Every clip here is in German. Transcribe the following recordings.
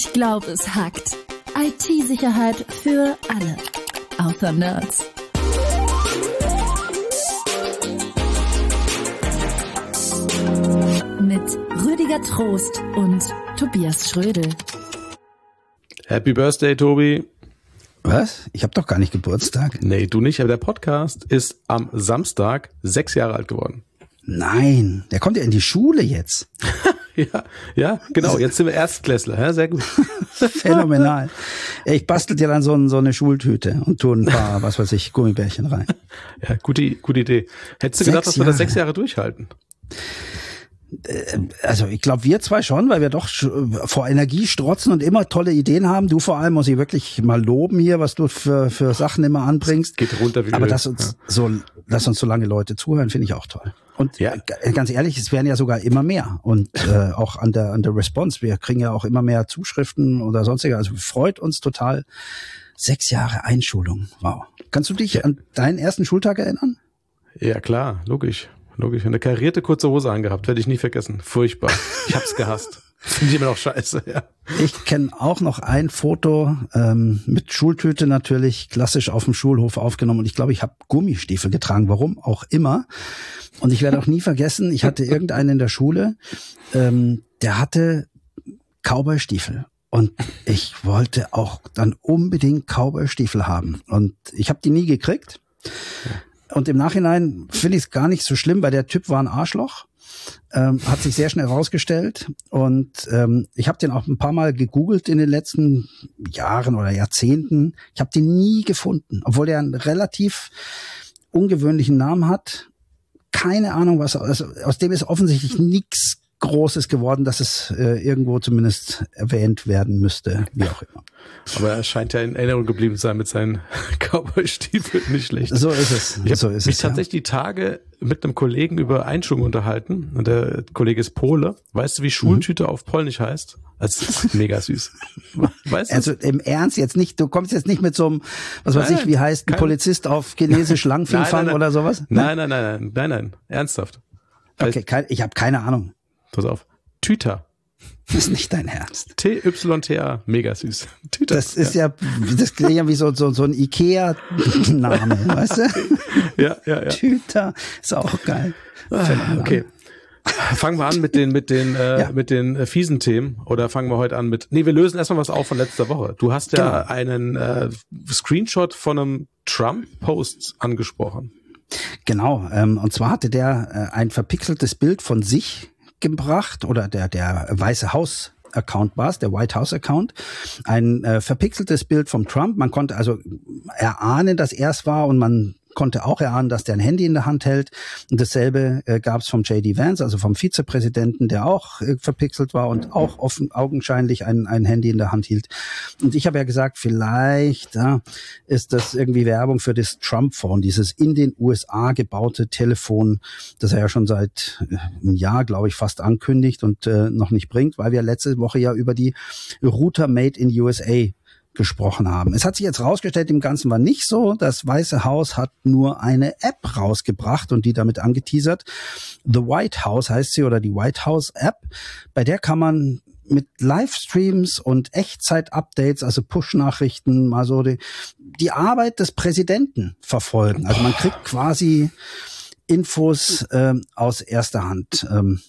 Ich glaube, es hackt. IT-Sicherheit für alle. Außer Nerds. Mit Rüdiger Trost und Tobias Schrödel. Happy Birthday, Tobi. Was? Ich habe doch gar nicht Geburtstag. Nee, du nicht, aber der Podcast ist am Samstag 6 Jahre alt geworden. Nein, der kommt ja in die Schule jetzt. Ja, genau. Jetzt sind wir Erstklässler. Ja, sehr gut. Phänomenal. Ich bastel dir dann so eine Schultüte und tue ein paar, was weiß ich, Gummibärchen rein. Ja, gute Idee. Hättest du gedacht, dass wir das 6 Jahre durchhalten? Also ich glaube, wir zwei schon, weil wir doch vor Energie strotzen und immer tolle Ideen haben. Du vor allem, muss ich wirklich mal loben hier, was du für Sachen immer anbringst. Geht runter wie Aber dass uns so lange Leute zuhören, finde ich auch toll. Und ja, ganz ehrlich, es werden ja sogar immer mehr. Und auch an der Response, wir kriegen ja auch immer mehr Zuschriften oder sonstiges. Also freut uns total. 6 Jahre Einschulung, wow. Kannst du dich an deinen ersten Schultag erinnern? Ja klar, logisch. Eine karierte kurze Hose angehabt, werde ich nie vergessen. Furchtbar. Ich hab's gehasst. Finde ich immer noch scheiße, ja. Ich kenne auch noch ein Foto mit Schultüte natürlich, klassisch auf dem Schulhof aufgenommen. Und ich glaube, ich habe Gummistiefel getragen, warum auch immer. Und ich werde auch nie vergessen, ich hatte irgendeinen in der Schule, der hatte Cowboystiefel. Und ich wollte auch dann unbedingt Cowboystiefel haben. Und ich habe die nie gekriegt. Und im Nachhinein finde ich es gar nicht so schlimm, weil der Typ war ein Arschloch. Hat sich sehr schnell rausgestellt. Und ich habe den auch ein paar Mal gegoogelt in den letzten Jahren oder Jahrzehnten. Ich habe den nie gefunden, obwohl der einen relativ ungewöhnlichen Namen hat. Keine Ahnung, was aus dem ist offensichtlich nichts Großes geworden, dass es irgendwo zumindest erwähnt werden müsste, wie auch immer. Aber er scheint ja in Erinnerung geblieben zu sein mit seinen Cowboy-Stiefeln, nicht schlecht. So ist es. Ich habe mich tatsächlich die Tage mit einem Kollegen über Einschulung unterhalten und der Kollege ist Pole. Weißt du, wie Schultüte auf Polnisch heißt? Das ist mega süß. Weißt du? Also im Ernst jetzt nicht, du kommst jetzt nicht mit so einem, was weiß ich, wie heißt ein Polizist auf Chinesisch Langfielfang oder sowas? Nein, ernsthaft. Okay, ich habe keine Ahnung. Pass auf. Tüter. Das ist nicht dein Ernst. T-Y-T-A. Mega süß. Tüter. Das ist das klingt ja wie so ein Ikea-Name, weißt du? Ja. Tüter. Ist auch geil. Okay. Fangen wir an mit den fiesen Themen oder fangen wir heute an wir lösen erstmal was auf von letzter Woche. Du hast ja einen Screenshot von einem Trump-Post angesprochen. Genau, und zwar hatte der ein verpixeltes Bild von sich gebracht, oder der Weiße Haus Account war es, der White House Account, ein verpixeltes Bild vom Trump. Man konnte also erahnen, dass er es war, und man konnte auch erahnen, dass der ein Handy in der Hand hält. Und dasselbe gab es vom J.D. Vance, also vom Vizepräsidenten, der auch verpixelt war und auch augenscheinlich ein Handy in der Hand hielt. Und ich habe ja gesagt, vielleicht ist das irgendwie Werbung für das Trump-Phone, dieses in den USA gebaute Telefon, das er ja schon seit einem Jahr, glaube ich, fast ankündigt und noch nicht bringt, weil wir letzte Woche ja über die Router Made in USA gesprochen haben. Es hat sich jetzt rausgestellt, im Ganzen war nicht so. Das Weiße Haus hat nur eine App rausgebracht und die damit angeteasert. The White House heißt sie, oder die White House App. Bei der kann man mit Livestreams und Echtzeit-Updates, also Push-Nachrichten, mal so die Arbeit des Präsidenten verfolgen. Also man kriegt quasi Infos aus erster Hand.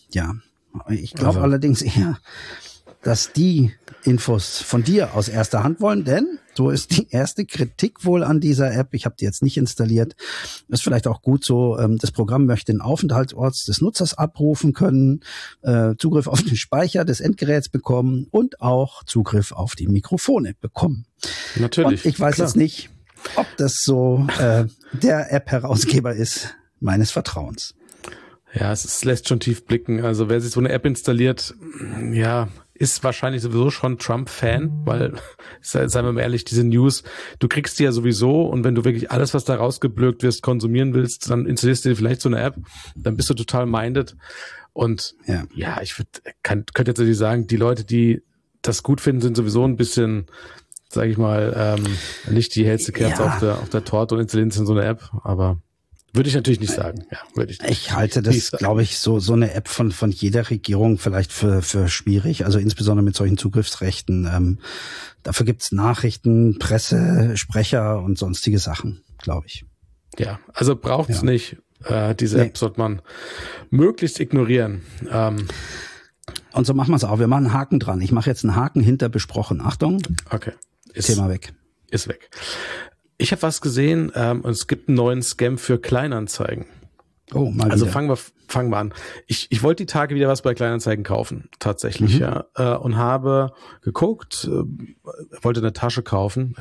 Ich glaube allerdings eher, dass die Infos von dir aus erster Hand wollen, denn so ist die erste Kritik wohl an dieser App. Ich habe die jetzt nicht installiert. Ist vielleicht auch gut so. Das Programm möchte den Aufenthaltsort des Nutzers abrufen können, Zugriff auf den Speicher des Endgeräts bekommen und auch Zugriff auf die Mikrofone bekommen. Natürlich. Und ich weiß jetzt nicht, ob das so der App-Herausgeber ist meines Vertrauens. Ja, es lässt schon tief blicken. Also wer sich so eine App installiert, ist wahrscheinlich sowieso schon Trump-Fan, weil, seien wir mal ehrlich, diese News, du kriegst die ja sowieso, und wenn du wirklich alles, was da rausgeblökt wirst, konsumieren willst, dann installierst du dir vielleicht so eine App, dann bist du total minded. Und ich könnte jetzt natürlich sagen, die Leute, die das gut finden, sind sowieso ein bisschen, sage ich mal, nicht die hellste Kerze auf der Torte und installieren sich in so eine App, aber Würde ich natürlich nicht sagen. Ja, würde ich nicht. Ich halte das, glaube ich, so eine App von jeder Regierung vielleicht für schwierig, also insbesondere mit solchen Zugriffsrechten. Dafür gibt's Nachrichten, Presse, Sprecher und sonstige Sachen, glaube ich. Ja, also braucht's nicht. Diese App sollte man möglichst ignorieren. Und so machen wir es auch. Wir machen einen Haken dran. Ich mache jetzt einen Haken hinter besprochen. Achtung. Okay. Thema weg. Ist weg. Ich habe was gesehen und es gibt einen neuen Scam für Kleinanzeigen. Oh, mal also wieder. fangen wir an. Ich wollte die Tage wieder was bei Kleinanzeigen kaufen, tatsächlich, und habe geguckt, wollte eine Tasche kaufen,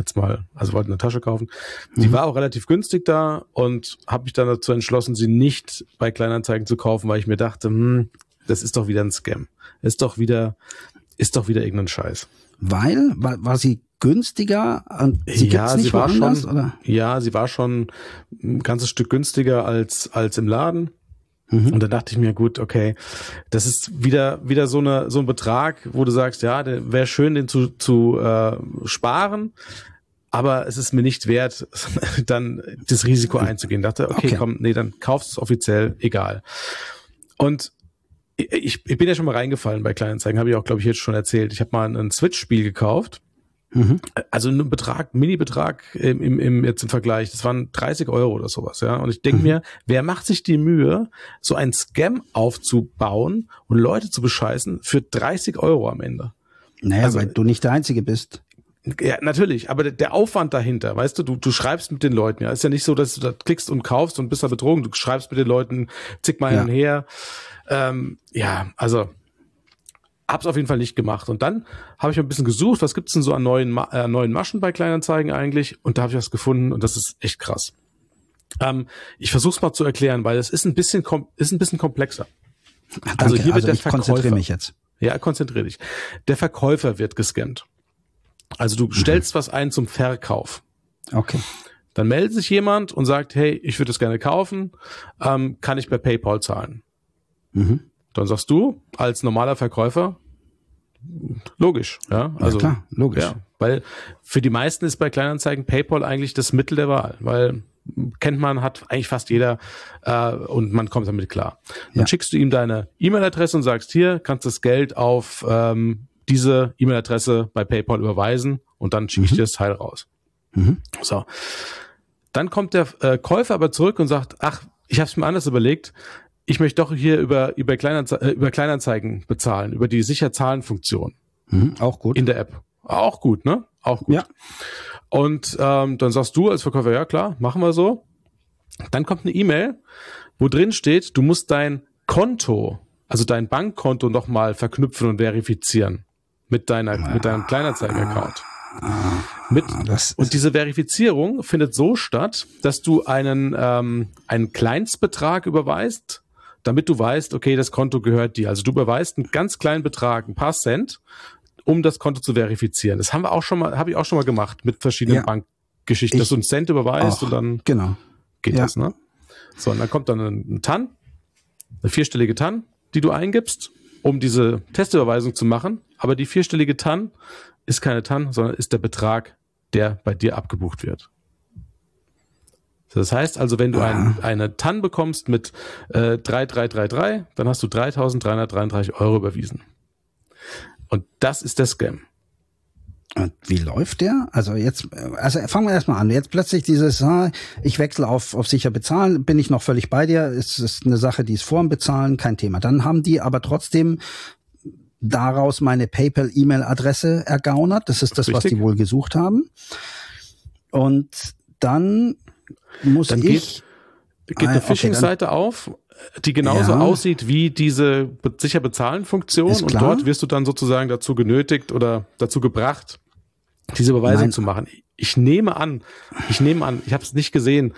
Die war auch relativ günstig da und habe mich dann dazu entschlossen, sie nicht bei Kleinanzeigen zu kaufen, weil ich mir dachte, das ist doch wieder ein Scam. Ist doch wieder irgendein Scheiß. Weil? War sie günstiger? Sie war schon ein ganzes Stück günstiger als im Laden. Und dann dachte ich mir, gut, okay, das ist wieder so ein Betrag, wo du sagst, ja, wäre schön, den zu sparen, aber es ist mir nicht wert, dann das Risiko einzugehen. Dachte, okay, komm, nee, dann kaufst du es offiziell, egal. Und ich bin ja schon mal reingefallen bei Kleinanzeigen, habe ich auch, glaube ich, jetzt schon erzählt. Ich habe mal ein Switch-Spiel gekauft. Also ein Mini-Betrag jetzt im Vergleich, das waren 30 Euro oder sowas, ja. Und ich denke mir, wer macht sich die Mühe, so ein Scam aufzubauen und Leute zu bescheißen für 30 Euro am Ende? Naja, also, weil du nicht der Einzige bist. Ja, natürlich, aber der Aufwand dahinter, weißt du schreibst mit den Leuten, ja. Ist ja nicht so, dass du da klickst und kaufst und bist da betrogen. Du schreibst mit den Leuten zigmal hin und her. Also hab's auf jeden Fall nicht gemacht. Und dann habe ich ein bisschen gesucht, was gibt's denn so an neuen Maschen bei Kleinanzeigen eigentlich? Und da habe ich was gefunden und das ist echt krass. Ich versuche es mal zu erklären, weil es ist ein bisschen komplexer. Danke. Also hier wird der ich Verkäufer. Konzentriere mich jetzt. Ja, konzentriere dich. Der Verkäufer wird gescannt. Also du stellst was ein zum Verkauf. Okay. Dann meldet sich jemand und sagt, hey, ich würde es gerne kaufen, kann ich per PayPal zahlen? Dann sagst du als normaler Verkäufer, logisch, ja. Also, ja, klar, logisch. Ja, weil für die meisten ist bei Kleinanzeigen PayPal eigentlich das Mittel der Wahl, weil hat eigentlich fast jeder und man kommt damit klar. Dann schickst du ihm deine E-Mail-Adresse und sagst, hier kannst du das Geld auf diese E-Mail-Adresse bei PayPal überweisen und dann schicke ich dir das Teil raus. So. Dann kommt der Käufer aber zurück und sagt, ach, ich habe es mir anders überlegt, ich möchte doch hier über Kleinanzeigen bezahlen, über die Sicher-Zahlen-Funktion. Auch gut. In der App. Auch gut, ne? Auch gut. Ja. Und dann sagst du als Verkäufer, ja klar, machen wir so. Dann kommt eine E-Mail, wo drin steht, du musst dein Konto, also dein Bankkonto nochmal verknüpfen und verifizieren mit deinem Kleinanzeigen-Account. Und diese Verifizierung findet so statt, dass du einen Kleinstbetrag überweist, damit du weißt, okay, das Konto gehört dir. Also du überweist einen ganz kleinen Betrag, ein paar Cent, um das Konto zu verifizieren. Das habe ich auch schon mal gemacht mit verschiedenen Bankgeschichten, dass du einen Cent überweist und dann geht das, ne? So, und dann kommt dann ein TAN, eine 4-stellige TAN, die du eingibst, um diese Testüberweisung zu machen. Aber die 4-stellige TAN ist keine TAN, sondern ist der Betrag, der bei dir abgebucht wird. Das heißt also, wenn du eine TAN bekommst mit 3333, dann hast du 3.333 Euro überwiesen. Und das ist der Scam. Und wie läuft der? Also fangen wir erstmal an. Jetzt plötzlich ich wechsle auf sicher bezahlen, bin ich noch völlig bei dir. Es ist eine Sache, die ist vor dem Bezahlen, kein Thema. Dann haben die aber trotzdem daraus meine PayPal-E-Mail-Adresse ergaunert. Das ist das, was die wohl gesucht haben. Und dann geht eine Phishing-Seite auf, die genauso aussieht wie diese Sicher-Bezahlen-Funktion. Und dort wirst du dann sozusagen dazu genötigt oder dazu gebracht, diese Überweisung zu machen. Ich nehme an, ich habe es nicht gesehen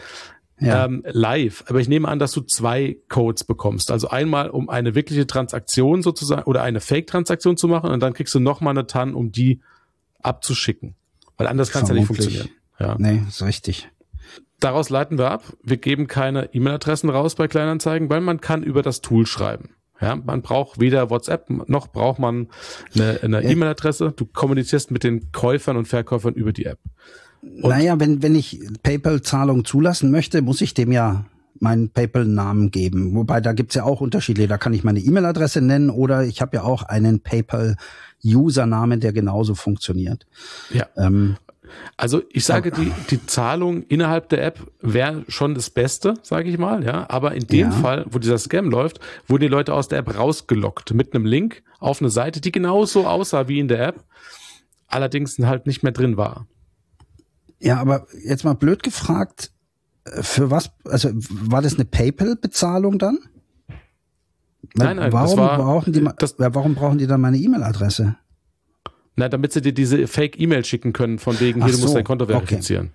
live, aber ich nehme an, dass du 2 Codes bekommst. Also einmal, um eine wirkliche Transaktion sozusagen oder eine Fake-Transaktion zu machen und dann kriegst du nochmal eine TAN, um die abzuschicken. Weil anders kann es ja nicht funktionieren. Ja. Nee, ist richtig. Daraus leiten wir ab, wir geben keine E-Mail-Adressen raus bei Kleinanzeigen, weil man kann über das Tool schreiben. Ja, man braucht weder WhatsApp, noch braucht man eine E-Mail-Adresse. Du kommunizierst mit den Käufern und Verkäufern über die App. Und wenn ich PayPal-Zahlung zulassen möchte, muss ich dem ja meinen PayPal-Namen geben. Wobei, da gibt's ja auch Unterschiede. Da kann ich meine E-Mail-Adresse nennen oder ich habe ja auch einen PayPal-Usernamen, der genauso funktioniert. Ja. Also ich sage, die Zahlung innerhalb der App wäre schon das Beste, sage ich mal, ja. Aber in dem Fall, wo dieser Scam läuft, wurden die Leute aus der App rausgelockt mit einem Link auf eine Seite, die genauso aussah wie in der App, allerdings halt nicht mehr drin war. Ja, aber jetzt mal blöd gefragt, für was, also war das eine PayPal-Bezahlung dann? Nein, Warum brauchen die dann meine E-Mail-Adresse? Na, damit sie dir diese Fake-E-Mail schicken können, von wegen, hier, du musst dein Konto verifizieren.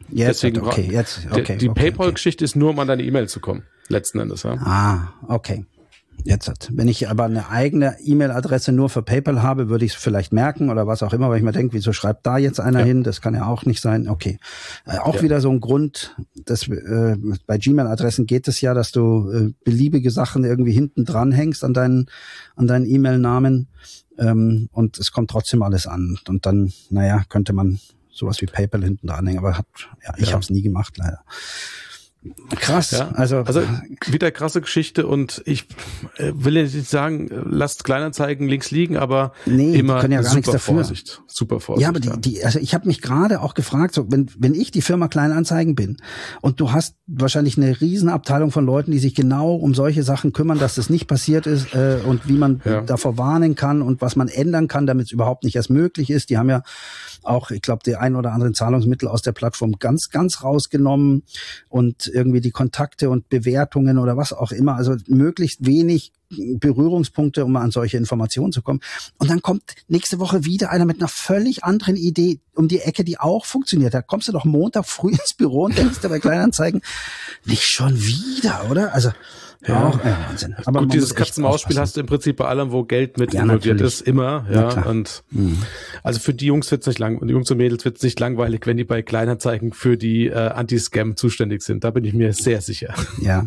Die PayPal-Geschichte ist nur, um an deine E-Mail zu kommen, letzten Endes. Ja. Okay. Wenn ich aber eine eigene E-Mail-Adresse nur für PayPal habe, würde ich es vielleicht merken oder was auch immer, weil ich mir denke, wieso schreibt da jetzt einer hin? Das kann ja auch nicht sein. Okay. Wieder so ein Grund, dass bei Gmail-Adressen geht es ja, dass du beliebige Sachen irgendwie hinten dran hängst an deinen E-Mail-Namen. Und es kommt trotzdem alles an. Und dann, könnte man sowas wie PayPal hinten dranhängen. Aber ich habe es nie gemacht, leider. Krass. Ja, also wieder krasse Geschichte und ich will ja nicht sagen, lasst Kleinanzeigen links liegen, aber immer können ja gar nichts dafür. Super Vorsicht. Ja, aber also ich habe mich gerade auch gefragt, so wenn ich die Firma Kleinanzeigen bin und du hast wahrscheinlich eine Riesenabteilung von Leuten, die sich genau um solche Sachen kümmern, dass das nicht passiert ist und wie man davor warnen kann und was man ändern kann, damit es überhaupt nicht erst möglich ist. Die haben ja auch, ich glaube, die ein oder anderen Zahlungsmittel aus der Plattform ganz, ganz rausgenommen und irgendwie die Kontakte und Bewertungen oder was auch immer, also möglichst wenig Berührungspunkte, um an solche Informationen zu kommen. Und dann kommt nächste Woche wieder einer mit einer völlig anderen Idee um die Ecke, die auch funktioniert. Da kommst du doch Montag früh ins Büro und denkst dir bei Kleinanzeigen, nicht schon wieder, oder? Also Wahnsinn. Aber gut, dieses Katz-und-Maus-Spiel hast du im Prinzip bei allem, wo Geld mit involviert ist, immer. Und also für die Jungs wird's nicht langweilig, die Jungs und Mädels wird's nicht langweilig, wenn die bei Kleinanzeigen für die Anti-Scam zuständig sind. Da bin ich mir sehr sicher. Ja.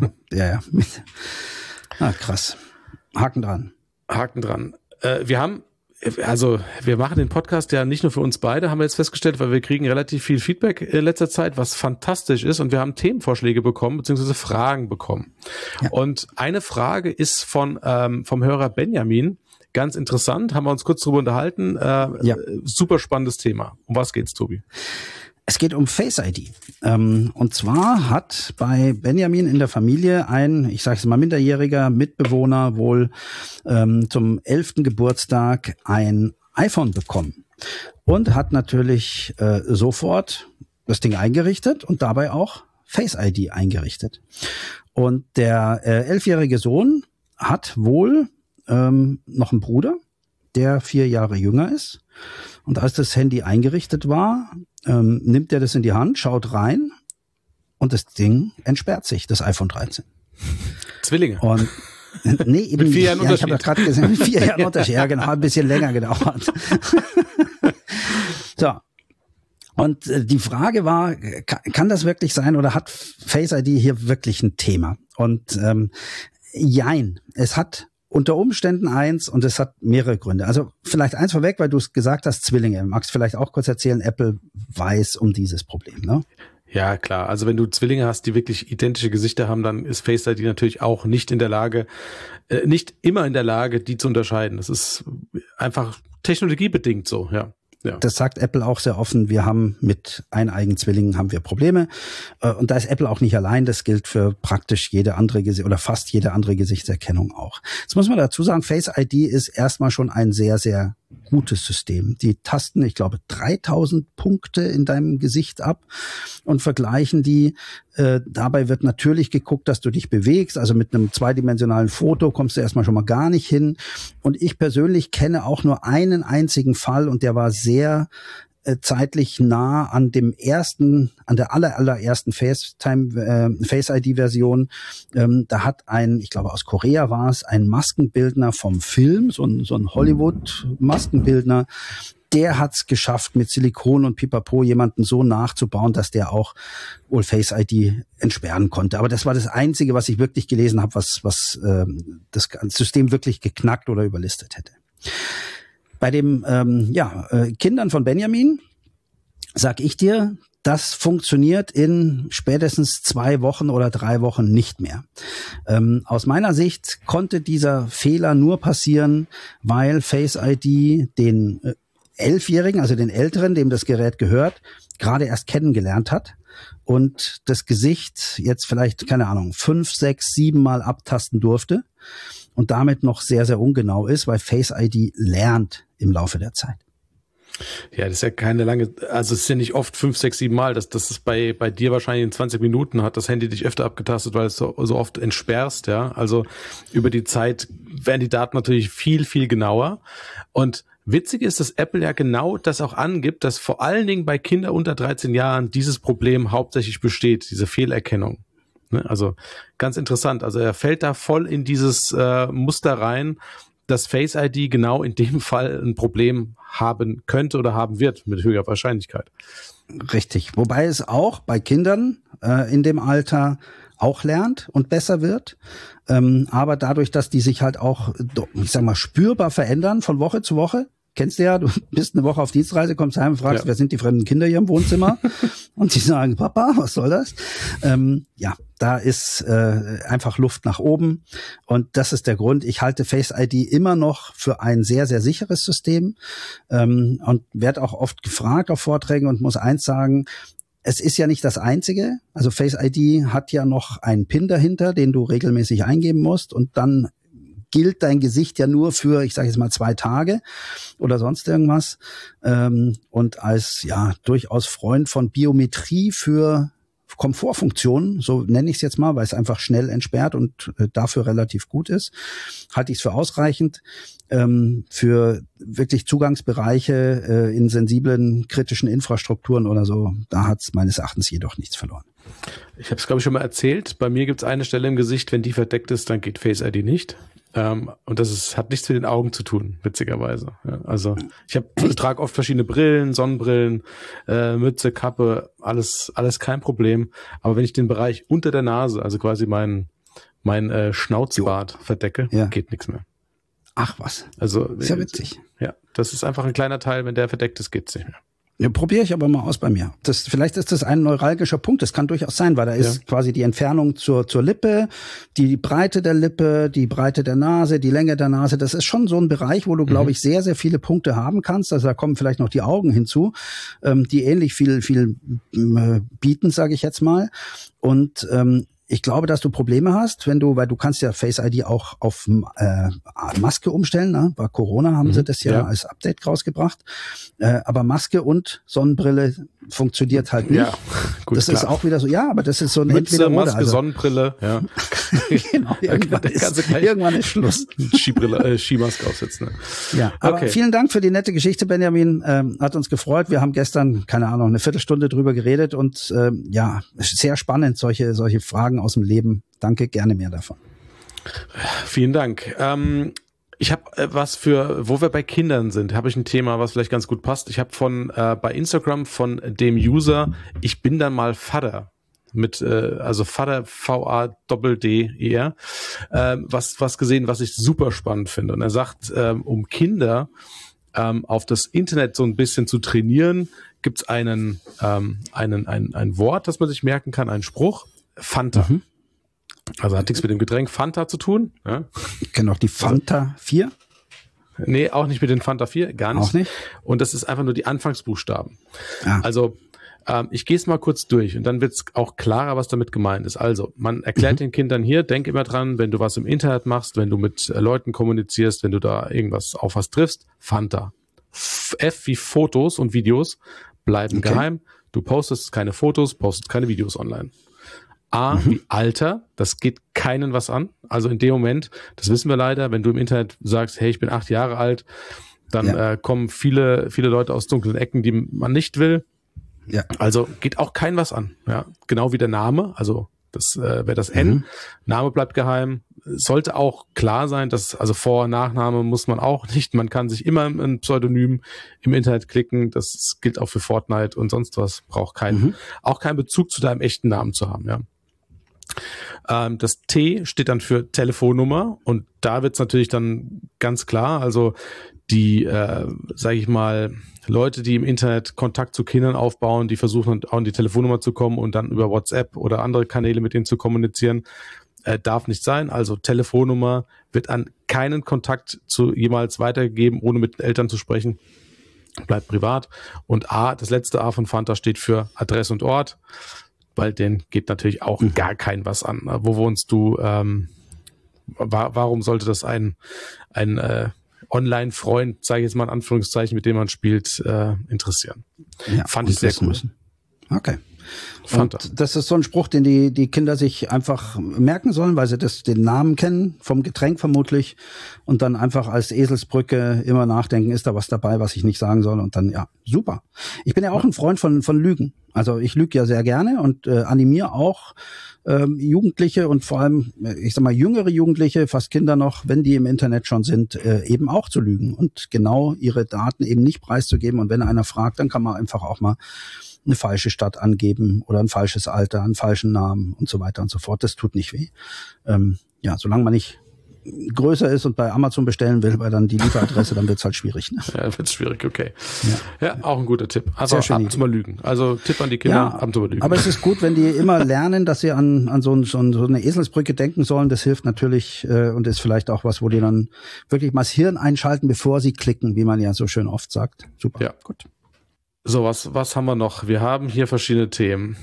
Krass. Haken dran. Wir machen den Podcast ja nicht nur für uns beide, haben wir jetzt festgestellt, weil wir kriegen relativ viel Feedback in letzter Zeit, was fantastisch ist, und wir haben Themenvorschläge bekommen, beziehungsweise Fragen bekommen. Ja. Und eine Frage ist vom Hörer Benjamin, ganz interessant, haben wir uns kurz drüber unterhalten, super spannendes Thema. Um was geht's, Tobi? Es geht um Face ID. Und zwar hat bei Benjamin in der Familie ein, ich sage es mal, minderjähriger Mitbewohner wohl zum 11. Geburtstag ein iPhone bekommen und hat natürlich sofort das Ding eingerichtet und dabei auch Face ID eingerichtet. Und der 11-jährige Sohn hat wohl noch einen Bruder, der 4 Jahre jünger ist. Und als das Handy eingerichtet war, nimmt er das in die Hand, schaut rein und das Ding entsperrt sich, das iPhone 13. Zwillinge. Und nee, eben mit 4 Jahren Unterschied. Ich habe ja gerade gesehen, mit 4 Jahren Unterschied. Ja, genau, ein bisschen länger gedauert. So. Und die Frage war, kann das wirklich sein oder hat Face ID hier wirklich ein Thema? Und jein, es hat unter Umständen eins und es hat mehrere Gründe. Also vielleicht eins vorweg, weil du es gesagt hast, Zwillinge. Magst du vielleicht auch kurz erzählen, Apple weiß um dieses Problem, ne? Ja, klar. Also wenn du Zwillinge hast, die wirklich identische Gesichter haben, dann ist Face ID natürlich auch nicht in der Lage, nicht immer in der Lage, die zu unterscheiden. Das ist einfach technologiebedingt so, ja. Ja. Das sagt Apple auch sehr offen. Wir haben mit eineigen Zwillingen haben wir Probleme. Und da ist Apple auch nicht allein. Das gilt für praktisch jede andere oder fast jede andere Gesichtserkennung auch. Jetzt muss man dazu sagen, Face ID ist erstmal schon ein sehr, sehr gutes System. Die tasten, ich glaube, 3000 Punkte in deinem Gesicht ab und vergleichen die. Dabei wird natürlich geguckt, dass du dich bewegst. Also mit einem zweidimensionalen Foto kommst du erstmal schon mal gar nicht hin. Und ich persönlich kenne auch nur einen einzigen Fall und der war sehr zeitlich nah an der allerersten Face-ID-Version. Da hat ich glaube aus Korea war es, ein Maskenbildner vom Film, so ein Hollywood-Maskenbildner, der hat es geschafft, mit Silikon und Pipapo jemanden so nachzubauen, dass der auch wohl Face-ID entsperren konnte. Aber das war das Einzige, was ich wirklich gelesen habe, was das System wirklich geknackt oder überlistet hätte. Bei dem Kindern von Benjamin sag ich dir, das funktioniert in spätestens 2 Wochen oder 3 Wochen nicht mehr. Aus meiner Sicht konnte dieser Fehler nur passieren, weil Face ID den 11-Jährigen, also den Älteren, dem das Gerät gehört, gerade erst kennengelernt hat und das Gesicht jetzt vielleicht, keine Ahnung, 5, 6, 7 Mal abtasten durfte und damit noch sehr, sehr ungenau ist, weil Face ID lernt im Laufe der Zeit. Ja, das ist ja keine lange, also es ist ja nicht oft 5, 6, 7 Mal. Das ist bei dir wahrscheinlich in 20 Minuten hat das Handy dich öfter abgetastet, weil es so oft entsperrst, ja. Also über die Zeit werden die Daten natürlich viel, viel genauer. Und witzig ist, dass Apple ja genau das auch angibt, dass vor allen Dingen bei Kindern unter 13 Jahren dieses Problem hauptsächlich besteht, diese Fehlerkennung. Also ganz interessant. Also er fällt da voll in dieses Muster rein, dass Face ID genau in dem Fall ein Problem haben könnte oder haben wird mit höherer Wahrscheinlichkeit. Richtig. Wobei es auch bei Kindern in dem Alter auch lernt und besser wird. Aber dadurch, dass die sich halt auch, ich sag mal, spürbar verändern von Woche zu Woche. Kennst du ja, du bist eine Woche auf Dienstreise, kommst heim und fragst, wer sind die fremden Kinder hier im Wohnzimmer? Und die sagen, Papa, was soll das? Ja, da ist einfach Luft nach oben. Und das ist der Grund. Ich halte Face ID immer noch für ein sehr, sehr sicheres System und werde auch oft gefragt auf Vorträgen und muss eins sagen, es ist ja nicht das Einzige. Also Face ID hat ja noch einen PIN dahinter, den du regelmäßig eingeben musst und dann gilt dein Gesicht ja nur für, ich sage jetzt mal 2 Tage oder sonst irgendwas. Und als ja durchaus Freund von Biometrie für Komfortfunktionen, so nenne ich es jetzt mal, weil es einfach schnell entsperrt und dafür relativ gut ist, halte ich es für ausreichend. Für wirklich Zugangsbereiche in sensiblen, kritischen Infrastrukturen oder so, da hat es meines Erachtens jedoch nichts verloren. Ich habe es, glaube ich, schon mal erzählt. Bei mir gibt es eine Stelle im Gesicht, wenn die verdeckt ist, dann geht Face ID nicht. Und hat nichts mit den Augen zu tun, witzigerweise. Ja, also ich trage oft verschiedene Brillen, Sonnenbrillen, Mütze, Kappe, alles kein Problem. Aber wenn ich den Bereich unter der Nase, also quasi mein Schnauzbart verdecke, geht nichts mehr. Ach was. Also ist ja witzig. Ja, das ist einfach ein kleiner Teil, wenn der verdeckt ist, geht's nicht mehr. Ja, probiere ich aber mal aus bei mir. Vielleicht ist das ein neuralgischer Punkt. Das kann durchaus sein, weil da ist quasi die Entfernung zur Lippe, die Breite der Lippe, die Breite der Nase, die Länge der Nase. Das ist schon so ein Bereich, wo du, glaube ich, sehr, sehr viele Punkte haben kannst. Also da kommen vielleicht noch die Augen hinzu, die ähnlich viel bieten, sage ich jetzt mal. Und ich glaube, dass du Probleme hast, weil du kannst ja Face ID auch auf Maske umstellen. Ne? Bei Corona haben sie das ja als Update rausgebracht. Aber Maske und Sonnenbrille funktioniert halt nicht. Ja, gut, das ist auch wieder so, ja, aber das ist so ein Mütze, Maske, also, Sonnenbrille, ja. Genau, irgendwann ist Schluss. Skimaske aufsetzen. Ne? Ja, aber vielen Dank für die nette Geschichte, Benjamin. Hat uns gefreut. Wir haben gestern, keine Ahnung, eine Viertelstunde drüber geredet und sehr spannend, solche Fragen aus dem Leben. Danke, gerne mehr davon. Vielen Dank. Ich habe wo wir bei Kindern sind, habe ich ein Thema, was vielleicht ganz gut passt. Ich habe bei Instagram von dem User, ich bin dann mal Vater, also Vater, V-A-D-D-E-R, was gesehen, was ich super spannend finde. Und er sagt, um Kinder auf das Internet so ein bisschen zu trainieren, gibt es ein Wort, das man sich merken kann, einen Spruch, Fanta. Also hat nichts mit dem Getränk Fanta zu tun. Ja? Ich kenne auch die Fanta 4. Nee, auch nicht mit den Fanta 4, gar nicht. Auch nicht? Und das ist einfach nur die Anfangsbuchstaben. Ah. Also ich gehe es mal kurz durch und dann wird es auch klarer, was damit gemeint ist. Also man erklärt den Kindern hier, denk immer dran, wenn du was im Internet machst, wenn du mit Leuten kommunizierst, wenn du da auf was triffst, Fanta. F wie Fotos und Videos bleiben geheim. Du postest keine Fotos, postest keine Videos online. A, wie Alter, das geht keinen was an. Also in dem Moment, das wissen wir leider, wenn du im Internet sagst, hey, ich bin 8 Jahre alt, dann kommen viele Leute aus dunklen Ecken, die man nicht will. Ja. Also geht auch kein was an. Ja, genau wie der Name, also das wäre das N. Name bleibt geheim. Sollte auch klar sein, dass also Vor- und Nachname muss man auch nicht. Man kann sich immer ein Pseudonym im Internet klicken. Das gilt auch für Fortnite und sonst was. Braucht auch keinen Bezug zu deinem echten Namen zu haben. Ja. Das T steht dann für Telefonnummer und da wird es natürlich dann ganz klar, also die, sage ich mal, Leute, die im Internet Kontakt zu Kindern aufbauen, die versuchen auch an die Telefonnummer zu kommen und dann über WhatsApp oder andere Kanäle mit denen zu kommunizieren, darf nicht sein. Also Telefonnummer wird an keinen Kontakt zu jemals weitergegeben, ohne mit den Eltern zu sprechen. Bleibt privat. Und A, das letzte A von Fanta steht für Adresse und Ort, weil denen geht natürlich auch gar kein was an. Wo wohnst du? Warum sollte das ein Online-Freund, sage ich jetzt mal in Anführungszeichen, mit dem man spielt, interessieren? Ja, fand ich sehr cool. Müssen. Okay. Und das ist so ein Spruch, den die Kinder sich einfach merken sollen, weil sie den Namen kennen, vom Getränk vermutlich, und dann einfach als Eselsbrücke immer nachdenken, ist da was dabei, was ich nicht sagen soll, und dann, ja, super. Ich bin ja auch ein Freund von Lügen. Also ich lüge ja sehr gerne und animiere auch Jugendliche und vor allem, ich sag mal, jüngere Jugendliche, fast Kinder noch, wenn die im Internet schon sind, eben auch zu lügen und genau ihre Daten eben nicht preiszugeben. Und wenn einer fragt, dann kann man einfach auch mal eine falsche Stadt angeben oder ein falsches Alter, einen falschen Namen und so weiter und so fort. Das tut nicht weh. Ja, solange man nicht größer ist und bei Amazon bestellen will, weil dann die Lieferadresse, dann wird's halt schwierig. Ne? Ja, wird's schwierig, okay. Ja, auch ein guter Tipp. Also ab und zu mal lügen. Also Tipp an die Kinder, ja, ab und zu mal lügen. Aber es ist gut, wenn die immer lernen, dass sie an so eine Eselsbrücke denken sollen. Das hilft natürlich und ist vielleicht auch was, wo die dann wirklich mal das Hirn einschalten, bevor sie klicken, wie man ja so schön oft sagt. Super, ja. Gut. So, was haben wir noch? Wir haben hier verschiedene Themen.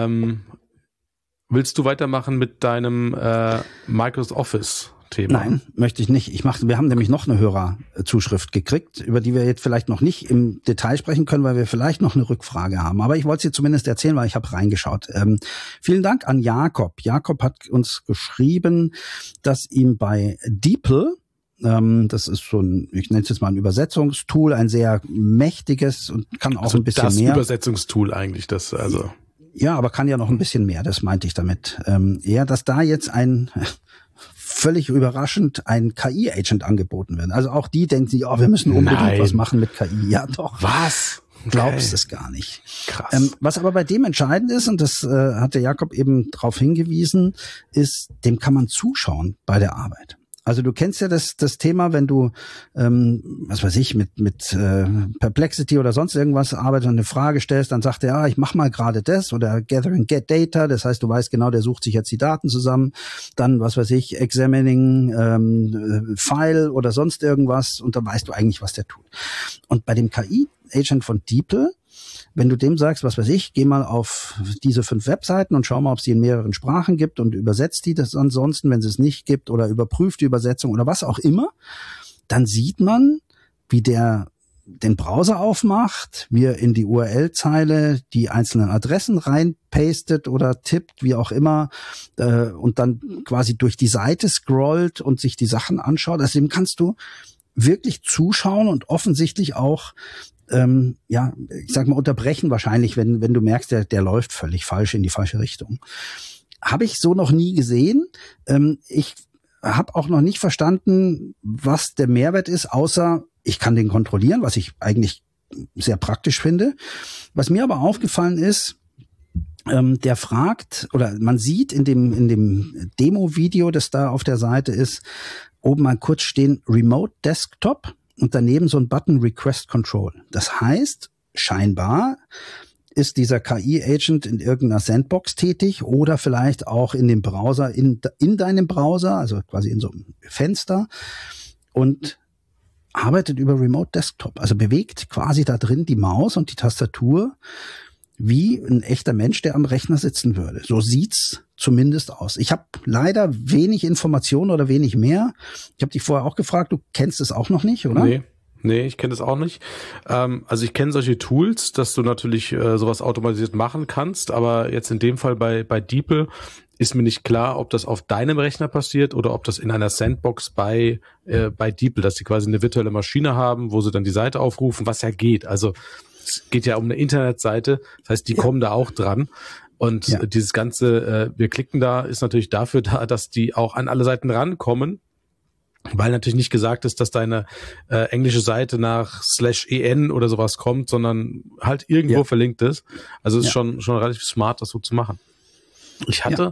Willst du weitermachen mit deinem Microsoft Office-Thema? Nein, möchte ich nicht. Wir haben nämlich noch eine Hörerzuschrift gekriegt, über die wir jetzt vielleicht noch nicht im Detail sprechen können, weil wir vielleicht noch eine Rückfrage haben. Aber ich wollte sie zumindest erzählen, weil ich habe reingeschaut. Vielen Dank an Jakob. Jakob hat uns geschrieben, dass ihm bei DeepL, das ist so ein, ich nenne es jetzt mal ein Übersetzungstool, ein sehr mächtiges und kann auch ein bisschen mehr. Das Übersetzungstool eigentlich, das also. Ja, aber kann ja noch ein bisschen mehr, das meinte ich damit. Ja, dass da jetzt völlig überraschend ein KI-Agent angeboten wird. Also auch die denken sich, wir müssen unbedingt was machen mit KI. Ja, doch. Was? Okay. Glaubst es gar nicht. Krass. Was aber bei dem entscheidend ist, und das hat der Jakob eben darauf hingewiesen, ist, dem kann man zuschauen bei der Arbeit. Also du kennst ja das Thema, wenn du, was weiß ich, mit Perplexity oder sonst irgendwas arbeitest und eine Frage stellst, dann sagt er, ich mach mal gerade das oder Gathering Get Data, das heißt, du weißt genau, der sucht sich jetzt die Daten zusammen, dann, was weiß ich, Examining File oder sonst irgendwas und dann weißt du eigentlich, was der tut. Und bei dem KI-Agent von DeepL, wenn du dem sagst, was weiß ich, geh mal auf diese 5 Webseiten und schau mal, ob es die in mehreren Sprachen gibt und übersetzt die das ansonsten, wenn es es nicht gibt oder überprüft die Übersetzung oder was auch immer, dann sieht man, wie der den Browser aufmacht, wie er in die URL-Zeile die einzelnen Adressen reinpastet oder tippt, wie auch immer, und dann quasi durch die Seite scrollt und sich die Sachen anschaut. Also dem kannst du wirklich zuschauen und offensichtlich auch ich sag mal, unterbrechen wahrscheinlich, wenn du merkst, der läuft völlig falsch in die falsche Richtung. Habe ich so noch nie gesehen. Ich habe auch noch nicht verstanden, was der Mehrwert ist, außer ich kann den kontrollieren, was ich eigentlich sehr praktisch finde. Was mir aber aufgefallen ist, der fragt, oder man sieht in dem Demo-Video, das da auf der Seite ist, oben mal kurz stehen Remote Desktop. Und daneben so ein Button Request Control. Das heißt, scheinbar ist dieser KI-Agent in irgendeiner Sandbox tätig oder vielleicht auch in dem Browser, in deinem Browser, also quasi in so einem Fenster und arbeitet über Remote Desktop. Also bewegt quasi da drin die Maus und die Tastatur wie ein echter Mensch, der am Rechner sitzen würde. So sieht's zumindest aus. Ich habe leider wenig Informationen oder wenig mehr. Ich habe dich vorher auch gefragt, du kennst es auch noch nicht, oder? Nee, ich kenne das auch nicht. Also ich kenne solche Tools, dass du natürlich sowas automatisiert machen kannst, aber jetzt in dem Fall bei DeepL ist mir nicht klar, ob das auf deinem Rechner passiert oder ob das in einer Sandbox bei DeepL, dass sie quasi eine virtuelle Maschine haben, wo sie dann die Seite aufrufen, was ja geht. Also es geht ja um eine Internetseite, das heißt, die kommen da auch dran. Und dieses ganze, wir klicken da, ist natürlich dafür da, dass die auch an alle Seiten rankommen, weil natürlich nicht gesagt ist, dass deine englische Seite nach /en oder sowas kommt, sondern halt irgendwo verlinkt ist. Also es ist schon relativ smart, das so zu machen. Ich hatte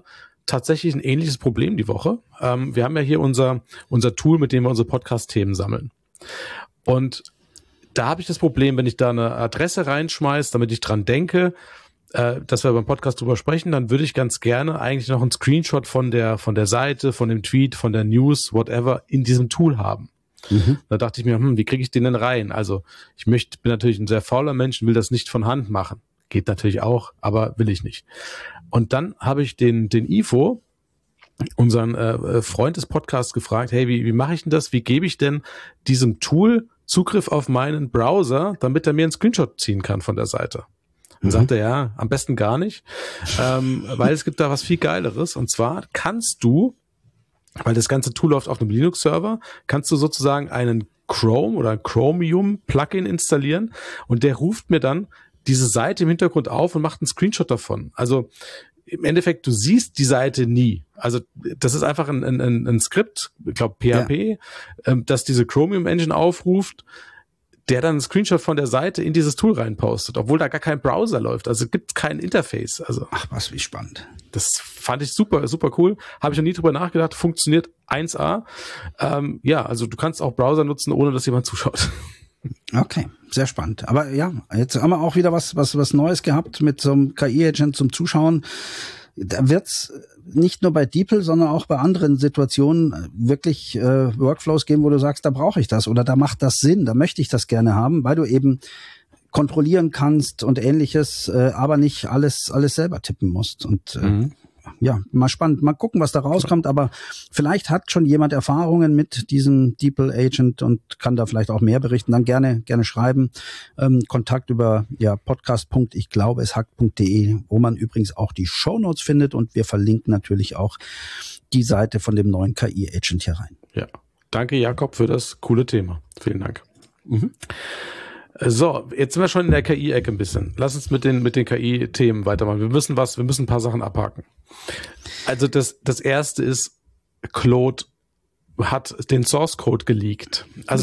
tatsächlich ein ähnliches Problem die Woche. Wir haben ja hier unser Tool, mit dem wir unsere Podcast-Themen sammeln. Und da habe ich das Problem, wenn ich da eine Adresse reinschmeiße, damit ich dran denke, dass wir beim Podcast drüber sprechen, dann würde ich ganz gerne eigentlich noch einen Screenshot von der Seite, von dem Tweet, von der News, whatever, in diesem Tool haben. Da dachte ich mir, wie kriege ich den denn rein? Also bin natürlich ein sehr fauler Mensch und will das nicht von Hand machen. Geht natürlich auch, aber will ich nicht. Und dann habe ich den Ifo, unseren Freund des Podcasts, gefragt, hey, wie mache ich denn das? Wie gebe ich denn diesem Tool Zugriff auf meinen Browser, damit er mir einen Screenshot ziehen kann von der Seite? Und sagte er, ja, am besten gar nicht, weil es gibt da was viel Geileres. Und zwar kannst du, weil das ganze Tool läuft auf einem Linux-Server, kannst du sozusagen einen Chrome oder Chromium-Plugin installieren und der ruft mir dann diese Seite im Hintergrund auf und macht einen Screenshot davon. Also im Endeffekt, du siehst die Seite nie. Also das ist einfach ein Skript, ich glaube PHP, das diese Chromium-Engine aufruft, der dann einen Screenshot von der Seite in dieses Tool reinpostet, obwohl da gar kein Browser läuft. Also es gibt kein Interface. Also Ach, was, wie spannend. Das fand ich super, super cool. Habe ich noch nie drüber nachgedacht. Funktioniert 1A. Ja, also du kannst auch Browser nutzen, ohne dass jemand zuschaut. Okay, sehr spannend. Aber ja, jetzt haben wir auch wieder was Neues gehabt mit so einem KI-Agent zum Zuschauen. Da wird's nicht nur bei DeepL, sondern auch bei anderen Situationen wirklich Workflows geben, wo du sagst, da brauche ich das oder da macht das Sinn, da möchte ich das gerne haben, weil du eben kontrollieren kannst und Ähnliches, aber nicht alles selber tippen musst. Und ja, mal spannend. Mal gucken, was da rauskommt, aber vielleicht hat schon jemand Erfahrungen mit diesem DeepL Agent und kann da vielleicht auch mehr berichten. Dann gerne schreiben. Kontakt über podcast.ichglaubeeshackt.de, wo man übrigens auch die Shownotes findet und wir verlinken natürlich auch die Seite von dem neuen KI Agent hier rein. Ja, danke Jakob für das coole Thema. Vielen Dank. So, jetzt sind wir schon in der KI-Ecke ein bisschen. Lass uns mit den KI-Themen weitermachen. Wir müssen ein paar Sachen abhaken. Also das erste ist, Claude hat den Source Code geleakt. Also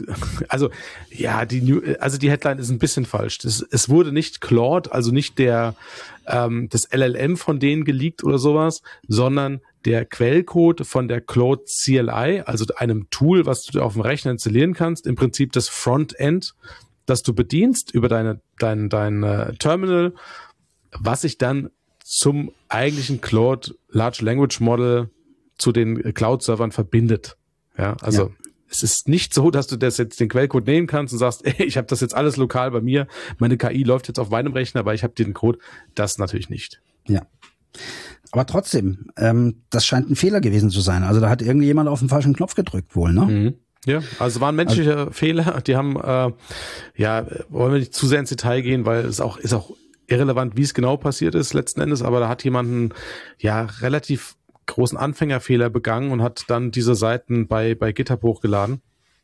die Headline ist ein bisschen falsch. Es wurde nicht Claude, also nicht das LLM von denen geleakt oder sowas, sondern der Quellcode von der Claude CLI, also einem Tool, was du auf dem Rechner installieren kannst, im Prinzip das Frontend, das du bedienst über dein Terminal, was sich dann zum eigentlichen Claude Large Language Model zu den Cloud-Servern verbindet. Ja, also es ist nicht so, dass du das jetzt den Quellcode nehmen kannst und sagst, ey, ich habe das jetzt alles lokal bei mir, meine KI läuft jetzt auf meinem Rechner, aber ich habe den Code. Das natürlich nicht. Ja. Aber trotzdem, das scheint ein Fehler gewesen zu sein. Also da hat irgendjemand auf den falschen Knopf gedrückt wohl, ne? Mhm. Ja, also war ein menschlicher Fehler. Die haben, wollen wir nicht zu sehr ins Detail gehen, weil es ist auch irrelevant, wie es genau passiert ist letzten Endes, aber da hat jemand einen relativ großen Anfängerfehler begangen und hat dann diese Seiten bei GitHub hochgeladen.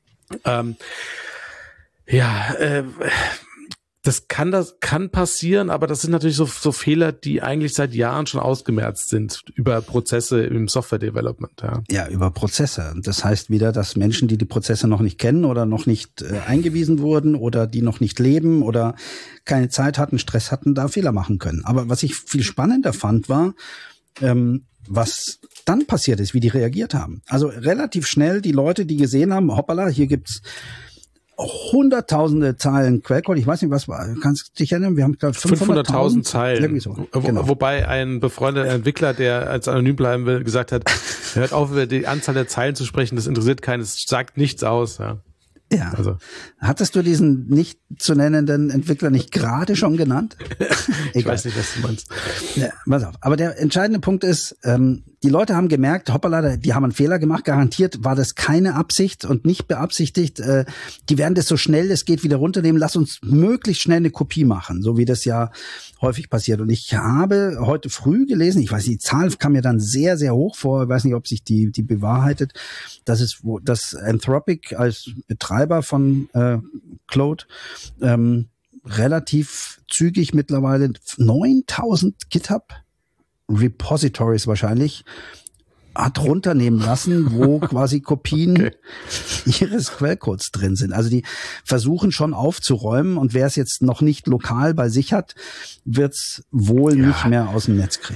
Das kann passieren, aber das sind natürlich so Fehler, die eigentlich seit Jahren schon ausgemerzt sind über Prozesse im Software-Development. Ja, über Prozesse. Das heißt wieder, dass Menschen, die Prozesse noch nicht kennen oder noch nicht eingewiesen wurden oder die noch nicht leben oder keine Zeit hatten, Stress hatten, da Fehler machen können. Aber was ich viel spannender fand, war, was dann passiert ist, wie die reagiert haben. Also relativ schnell die Leute, die gesehen haben, hoppala, hier gibt's hunderttausende Zeilen Quellcode. Ich weiß nicht, was war. Kannst du dich erinnern? Wir haben glaube 500.000 Zeilen. Irgendwie so. Genau. Wobei ein befreundeter Entwickler, der als anonym bleiben will, gesagt hat, hört auf, über die Anzahl der Zeilen zu sprechen. Das interessiert keinen. Das sagt nichts aus. Ja. Also. Hattest du diesen nicht zu nennenden Entwickler nicht gerade schon genannt? Ich weiß nicht, was du meinst. Ja, pass auf. Aber der entscheidende Punkt ist, die Leute haben gemerkt, hoppala, die haben einen Fehler gemacht, garantiert war das keine Absicht und nicht beabsichtigt. Die werden das so schnell es geht wieder runternehmen. Lass uns möglichst schnell eine Kopie machen, so wie das ja häufig passiert. Und ich habe heute früh gelesen, ich weiß nicht, die Zahl kam mir dann sehr, sehr hoch vor, ich weiß nicht, ob sich die bewahrheitet, dass Anthropic als Betreiber von Claude relativ zügig mittlerweile 9000 GitHub Repositories wahrscheinlich hat runternehmen lassen, wo quasi Kopien ihres Quellcodes drin sind. Also die versuchen schon aufzuräumen und wer es jetzt noch nicht lokal bei sich hat, wird es wohl nicht mehr aus dem Netz kriegen.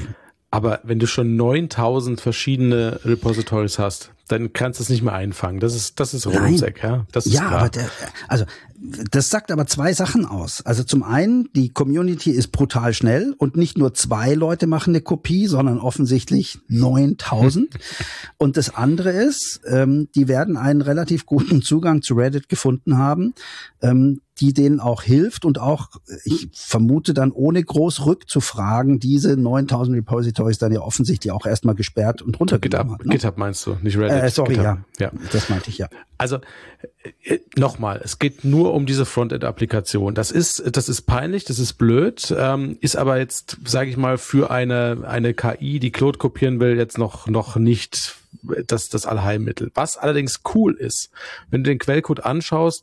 Aber wenn du schon 9000 verschiedene Repositories hast, dann kannst du es nicht mehr einfangen. Das ist Rumseck, ja. Das ist klar. Aber das sagt aber zwei Sachen aus. Also zum einen, die Community ist brutal schnell und nicht nur 2 Leute machen eine Kopie, sondern offensichtlich 9000. Und das andere ist, die werden einen relativ guten Zugang zu Reddit gefunden haben, die denen auch hilft und auch, ich vermute dann ohne groß rückzufragen, diese 9000 Repositories dann ja offensichtlich auch erstmal gesperrt und runtergenommen hat. Ne? GitHub meinst du, nicht Reddit. Sorry, GitHub. ja, das meinte ich, ja. Also nochmal, es geht nur um diese Frontend-Applikation. Das ist peinlich, das ist blöd, ist aber jetzt, sage ich mal, für eine KI, die Claude kopieren will, jetzt noch nicht das Allheilmittel. Was allerdings cool ist, wenn du den Quellcode anschaust,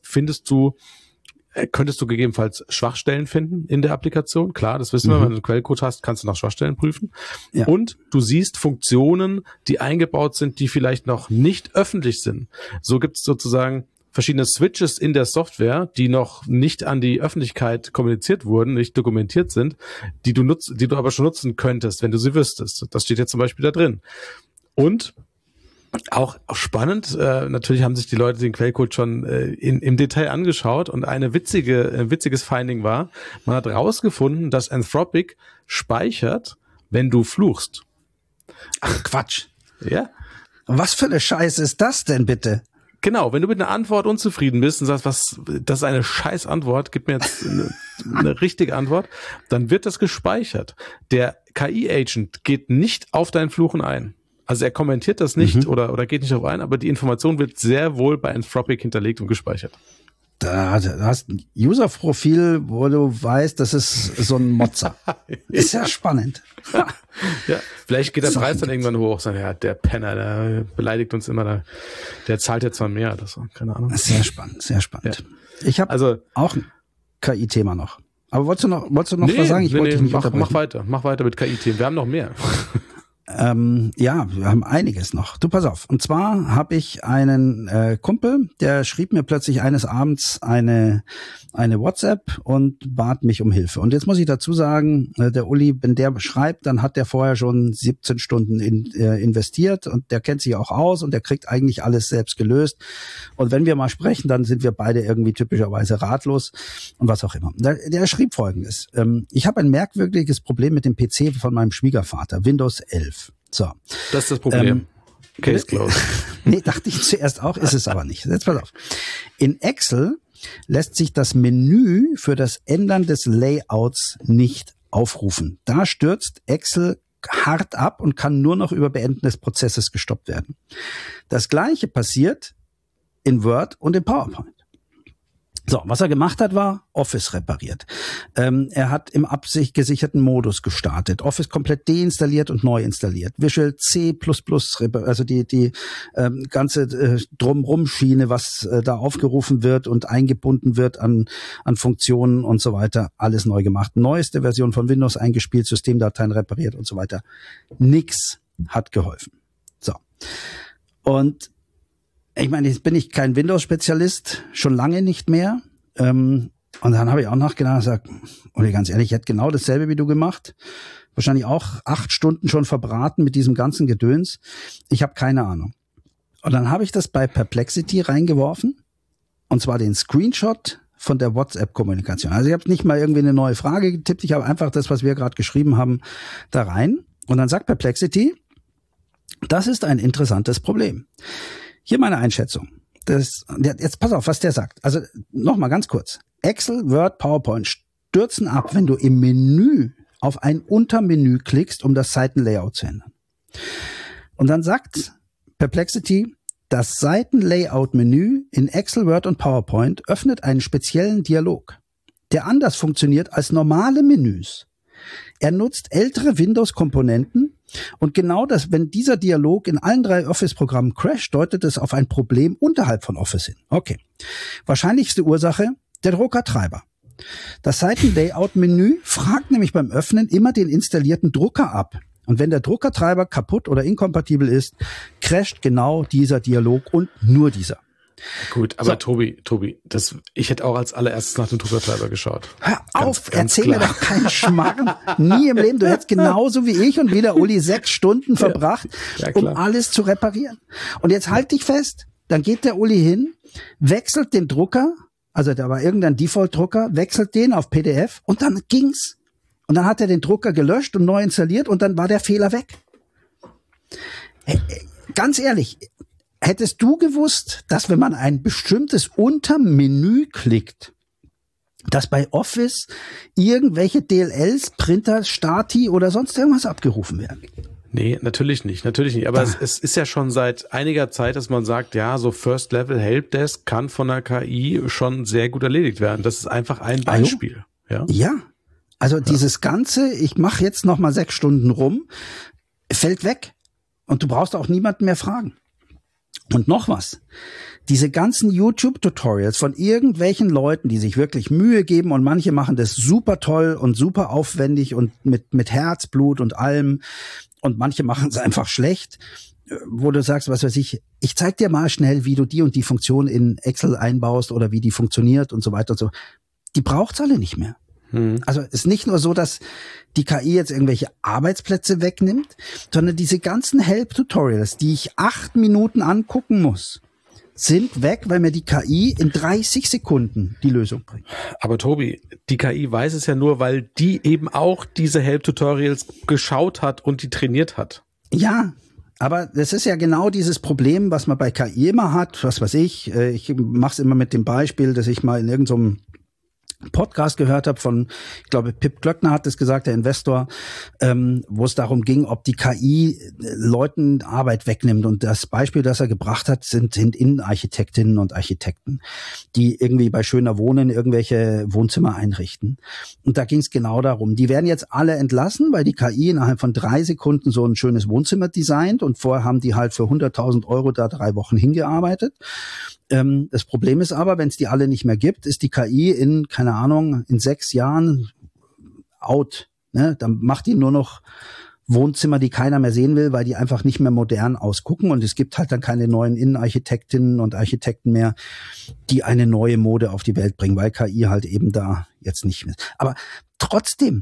könntest du gegebenenfalls Schwachstellen finden in der Applikation. Klar, das wissen wir, wenn du einen Quellcode hast, kannst du nach Schwachstellen prüfen. Ja. Und du siehst Funktionen, die eingebaut sind, die vielleicht noch nicht öffentlich sind. So gibt es sozusagen verschiedene Switches in der Software, die noch nicht an die Öffentlichkeit kommuniziert wurden, nicht dokumentiert sind, die du aber schon nutzen könntest, wenn du sie wüsstest. Das steht jetzt zum Beispiel da drin. Und auch spannend, natürlich haben sich die Leute den Quellcode schon im Detail angeschaut und ein witziges Finding war, man hat rausgefunden, dass Anthropic speichert, wenn du fluchst. Ach Quatsch. Ja. Was für eine Scheiße ist das denn bitte? Genau, wenn du mit einer Antwort unzufrieden bist und sagst, das ist eine scheiß Antwort, gib mir jetzt eine richtige Antwort, dann wird das gespeichert. Der KI-Agent geht nicht auf dein Fluchen ein. Also er kommentiert das nicht oder geht nicht darauf ein, aber die Information wird sehr wohl bei Anthropic hinterlegt und gespeichert. Da hast ein User-Profil, wo du weißt, das ist so ein Motzer. Ist ja spannend. Ja, vielleicht geht der Preis dann irgendwann hoch. Sagen, ja, der Penner, der beleidigt uns immer. Der zahlt jetzt zwar mehr oder so. Keine Ahnung. Sehr spannend, sehr spannend. Ja. Ich habe auch ein KI-Thema noch. Aber wolltest du noch was sagen? Ich wollte dich nicht unterbrechen. Mach weiter mit KI-Themen. Wir haben noch mehr. Ja, wir haben einiges noch. Du, pass auf. Und zwar habe ich einen Kumpel, der schrieb mir plötzlich eines Abends eine WhatsApp und bat mich um Hilfe. Und jetzt muss ich dazu sagen, der Uli, wenn der schreibt, dann hat der vorher schon 17 Stunden investiert und der kennt sich auch aus und der kriegt eigentlich alles selbst gelöst. Und wenn wir mal sprechen, dann sind wir beide irgendwie typischerweise ratlos und was auch immer. Der schrieb Folgendes. Ich habe ein merkwürdiges Problem mit dem PC von meinem Schwiegervater, Windows 11. So. Das ist das Problem. Case closed. Nee, dachte ich zuerst auch, ist es aber nicht. Jetzt pass auf. In Excel lässt sich das Menü für das Ändern des Layouts nicht aufrufen. Da stürzt Excel hart ab und kann nur noch über Beenden des Prozesses gestoppt werden. Das Gleiche passiert in Word und in PowerPoint. So, was er gemacht hat, war Office repariert. Er hat im abgesicherten Modus gestartet, Office komplett deinstalliert und neu installiert. Visual C++, also die ganze Drumrum-Schiene, was da aufgerufen wird und eingebunden wird an Funktionen und so weiter, alles neu gemacht. Neueste Version von Windows eingespielt, Systemdateien repariert und so weiter. Nix hat geholfen. So. Und ich meine, jetzt bin ich kein Windows-Spezialist, schon lange nicht mehr. Und dann habe ich auch nachgedacht und gesagt, oder ganz ehrlich, ich hätte genau dasselbe wie du gemacht. Wahrscheinlich auch 8 Stunden schon verbraten mit diesem ganzen Gedöns. Ich habe keine Ahnung. Und dann habe ich das bei Perplexity reingeworfen. Und zwar den Screenshot von der WhatsApp-Kommunikation. Also ich habe nicht mal irgendwie eine neue Frage getippt. Ich habe einfach das, was wir gerade geschrieben haben, da rein. Und dann sagt Perplexity, das ist ein interessantes Problem. Hier meine Einschätzung. Jetzt pass auf, was der sagt. Also nochmal ganz kurz. Excel, Word, PowerPoint stürzen ab, wenn du im Menü auf ein Untermenü klickst, um das Seitenlayout zu ändern. Und dann sagt Perplexity, das Seitenlayout-Menü in Excel, Word und PowerPoint öffnet einen speziellen Dialog, der anders funktioniert als normale Menüs. Er nutzt ältere Windows-Komponenten und genau das, wenn dieser Dialog in allen 3 Office-Programmen crasht, deutet es auf ein Problem unterhalb von Office hin. Okay. Wahrscheinlichste Ursache, der Druckertreiber. Das Seitenlayout-Menü fragt nämlich beim Öffnen immer den installierten Drucker ab. Und wenn der Druckertreiber kaputt oder inkompatibel ist, crasht genau dieser Dialog und nur dieser. Gut, aber so. Tobi, ich hätte auch als allererstes nach dem Druckertreiber geschaut. Hör auf, erzähl mir doch keinen Schmarrn. Nie im Leben. Du hättest genauso wie ich und wie der Uli 6 Stunden verbracht, um alles zu reparieren. Und jetzt halt dich fest, dann geht der Uli hin, wechselt den Drucker, also da war irgendein Default-Drucker, wechselt den auf PDF und dann ging's. Und dann hat er den Drucker gelöscht und neu installiert und dann war der Fehler weg. Ganz ehrlich, hättest du gewusst, dass wenn man ein bestimmtes Untermenü klickt, dass bei Office irgendwelche DLLs, Printer, Stati oder sonst irgendwas abgerufen werden? Nee, natürlich nicht. Aber es ist ja schon seit einiger Zeit, dass man sagt, ja, so First-Level Helpdesk kann von der KI schon sehr gut erledigt werden. Das ist einfach ein Beispiel. Ja. Also dieses Ganze, ich mache jetzt noch mal 6 Stunden rum, fällt weg. Und du brauchst auch niemanden mehr fragen. Und noch was. Diese ganzen YouTube-Tutorials von irgendwelchen Leuten, die sich wirklich Mühe geben und manche machen das super toll und super aufwendig und mit Herzblut und allem und manche machen es einfach schlecht, wo du sagst, was weiß ich zeig dir mal schnell, wie du die und die Funktion in Excel einbaust oder wie die funktioniert und so weiter und so. Die braucht's alle nicht mehr. Also es ist nicht nur so, dass die KI jetzt irgendwelche Arbeitsplätze wegnimmt, sondern diese ganzen Help-Tutorials, die ich 8 Minuten angucken muss, sind weg, weil mir die KI in 30 Sekunden die Lösung bringt. Aber Tobi, die KI weiß es ja nur, weil die eben auch diese Help-Tutorials geschaut hat und die trainiert hat. Ja, aber das ist ja genau dieses Problem, was man bei KI immer hat. Was weiß ich mache es immer mit dem Beispiel, dass ich mal in irgendeinem Podcast gehört habe von, ich glaube, Pip Glöckner hat es gesagt, der Investor, wo es darum ging, ob die KI Leuten Arbeit wegnimmt. Und das Beispiel, das er gebracht hat, sind Innenarchitektinnen und Architekten, die irgendwie bei Schöner Wohnen irgendwelche Wohnzimmer einrichten. Und da ging es genau darum. Die werden jetzt alle entlassen, weil die KI innerhalb von 3 Sekunden so ein schönes Wohnzimmer designt. Und vorher haben die halt für 100.000 Euro da 3 Wochen hingearbeitet. Das Problem ist aber, wenn es die alle nicht mehr gibt, ist die KI in 6 Jahren out. Ne? Dann macht die nur noch Wohnzimmer, die keiner mehr sehen will, weil die einfach nicht mehr modern ausgucken. Und es gibt halt dann keine neuen Innenarchitektinnen und Architekten mehr, die eine neue Mode auf die Welt bringen, weil KI halt eben da jetzt nicht mehr. Aber trotzdem,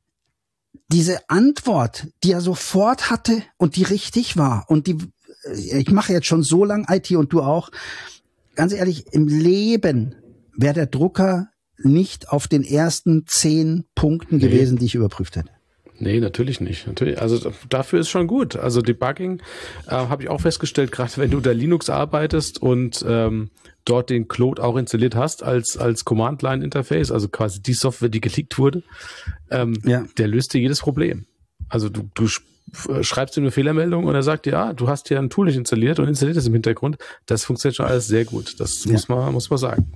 diese Antwort, die er sofort hatte und die richtig war und ich mache jetzt schon so lang IT und du auch, ganz ehrlich, im Leben wäre der Drucker nicht auf den ersten 10 Punkten gewesen, die ich überprüft hätte. Nee, natürlich nicht. Also dafür ist schon gut. Also Debugging habe ich auch festgestellt, gerade wenn du unter Linux arbeitest und dort den Claude auch installiert hast als Command-Line-Interface, also quasi die Software, die geleakt wurde, der löst dir jedes Problem. Also du schreibst ihm eine Fehlermeldung und er sagt dir, ja, du hast ja ein Tool nicht installiert und installiert es im Hintergrund. Das funktioniert schon alles sehr gut. Das muss man sagen.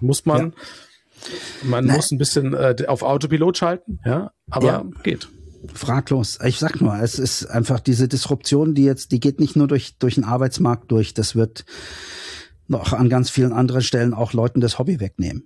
Man muss ein bisschen auf Autopilot schalten, aber geht. Fraglos. Ich sag nur, es ist einfach diese Disruption, die geht nicht nur durch den Arbeitsmarkt durch. Das wird noch an ganz vielen anderen Stellen auch Leuten das Hobby wegnehmen.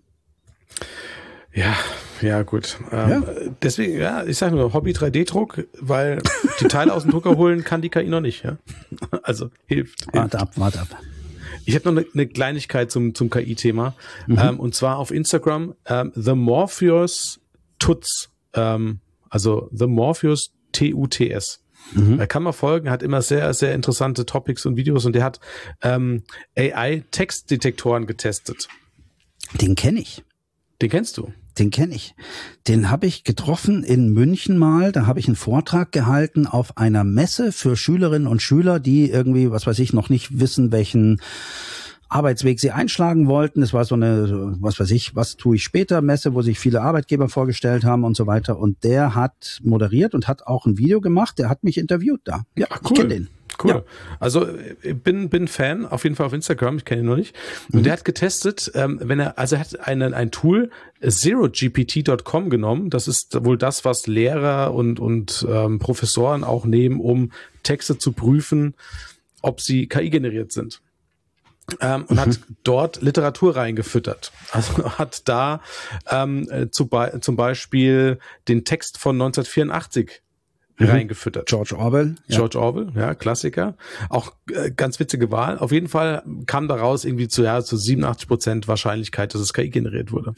Ja, gut. Deswegen, ich sage nur Hobby 3D-Druck, weil die Teile aus dem Drucker holen kann die KI noch nicht. Ja? Also hilft. Warte ab. Ich habe noch eine Kleinigkeit zum KI-Thema. Und zwar auf Instagram The Morpheus Tuts. Also The Morpheus TUTS. Da kann man folgen, hat immer sehr, sehr interessante Topics und Videos und der hat AI-Textdetektoren getestet. Den kenne ich. Den kennst du? Den kenne ich. Den habe ich getroffen in München mal. Da habe ich einen Vortrag gehalten auf einer Messe für Schülerinnen und Schüler, die irgendwie, was weiß ich, noch nicht wissen, welchen Arbeitsweg sie einschlagen wollten. Es war so eine, was tue ich später Messe, wo sich viele Arbeitgeber vorgestellt haben und so weiter. Und der hat moderiert und hat auch ein Video gemacht. Der hat mich interviewt da. Ja, cool. Ich kenne den. Cool. Ja. Also ich bin Fan, auf jeden Fall auf Instagram, ich kenne ihn noch nicht. Und der hat getestet, er hat ein Tool, zerogpt.com genommen. Das ist wohl das, was Lehrer und Professoren auch nehmen, um Texte zu prüfen, ob sie KI generiert sind. Und hat dort Literatur reingefüttert. Also hat da zum Beispiel den Text von 1984 reingefüttert. George Orwell. George Orwell, ja, Klassiker. Auch ganz witzige Wahl. Auf jeden Fall kam daraus irgendwie zu 87% Wahrscheinlichkeit, dass es KI generiert wurde.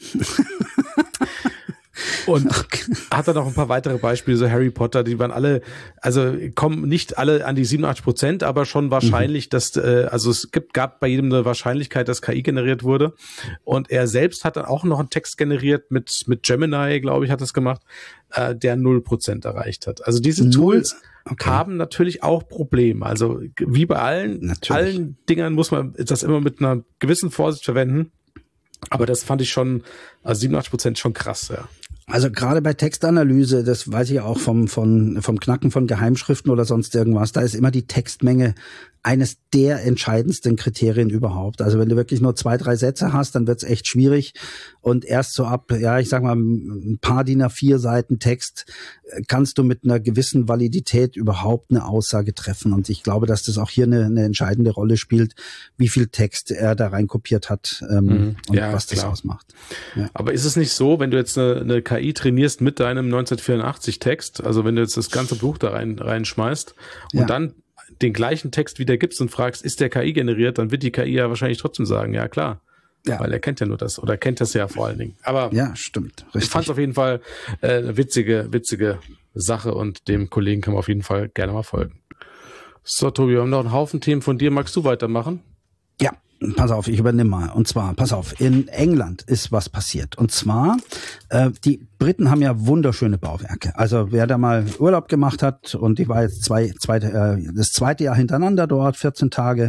Und hat dann noch ein paar weitere Beispiele, so Harry Potter, die waren alle, also kommen nicht alle an die 87%, aber schon wahrscheinlich, dass, also es gab bei jedem eine Wahrscheinlichkeit, dass KI generiert wurde. Und er selbst hat dann auch noch einen Text generiert mit Gemini, glaube ich, hat es gemacht, der 0% erreicht hat. Also diese Tools haben natürlich auch Probleme. Also wie bei allen Dingern muss man das immer mit einer gewissen Vorsicht verwenden. Aber das fand ich schon, also 87% schon krass, ja. Also gerade bei Textanalyse, das weiß ich auch vom Knacken von Geheimschriften oder sonst irgendwas, da ist immer die Textmenge eines der entscheidendsten Kriterien überhaupt. Also wenn du wirklich nur 2, 3 Sätze hast, dann wird's echt schwierig. Und erst so ab, ja, ich sag mal, ein paar DIN A4 Seiten Text kannst du mit einer gewissen Validität überhaupt eine Aussage treffen. Und ich glaube, dass das auch hier eine entscheidende Rolle spielt, wie viel Text er da reinkopiert hat und was das ausmacht. Ja. Aber ist es nicht so, wenn du jetzt eine KI trainierst mit deinem 1984 Text, also wenn du jetzt das ganze Buch da reinschmeißt und dann den gleichen Text wieder gibst und fragst, ist der KI generiert, dann wird die KI ja wahrscheinlich trotzdem sagen, ja klar. Ja. Weil er kennt ja nur das oder kennt das ja vor allen Dingen. Aber ja, stimmt. Richtig. Ich fand es auf jeden Fall eine witzige Sache und dem Kollegen kann man auf jeden Fall gerne mal folgen. So, Tobi, wir haben noch einen Haufen Themen von dir. Magst du weitermachen? Ja, pass auf, ich übernehme mal. Und zwar, pass auf, in England ist was passiert. Und zwar, die Briten haben ja wunderschöne Bauwerke. Also wer da mal Urlaub gemacht hat, und ich war jetzt das zweite Jahr hintereinander dort, 14 Tage,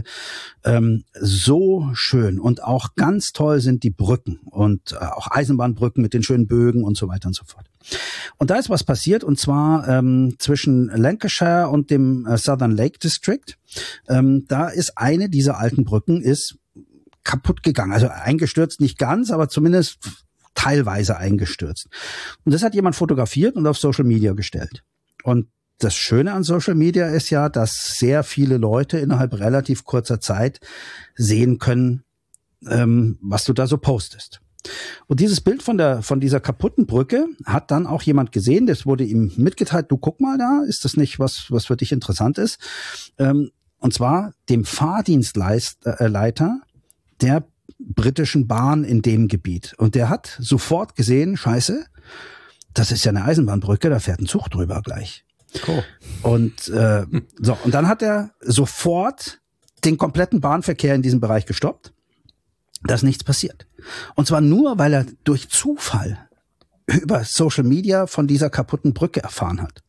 so schön. Und auch ganz toll sind die Brücken und auch Eisenbahnbrücken mit den schönen Bögen und so weiter und so fort. Und da ist was passiert, und zwar zwischen Lancashire und dem Southern Lake District. Da ist eine dieser alten Brücken ist kaputt gegangen. Also eingestürzt nicht ganz, aber zumindest teilweise eingestürzt. Und das hat jemand fotografiert und auf Social Media gestellt. Und das Schöne an Social Media ist ja, dass sehr viele Leute innerhalb relativ kurzer Zeit sehen können, was du da so postest. Und dieses Bild von dieser kaputten Brücke hat dann auch jemand gesehen, das wurde ihm mitgeteilt, du guck mal da, ist das nicht was für dich interessant ist? Und zwar dem Fahrdienstleiter der britischen Bahn in dem Gebiet. Und der hat sofort gesehen, scheiße, das ist ja eine Eisenbahnbrücke, da fährt ein Zug drüber gleich. Cool. Und und dann hat er sofort den kompletten Bahnverkehr in diesem Bereich gestoppt, dass nichts passiert. Und zwar nur, weil er durch Zufall über Social Media von dieser kaputten Brücke erfahren hat.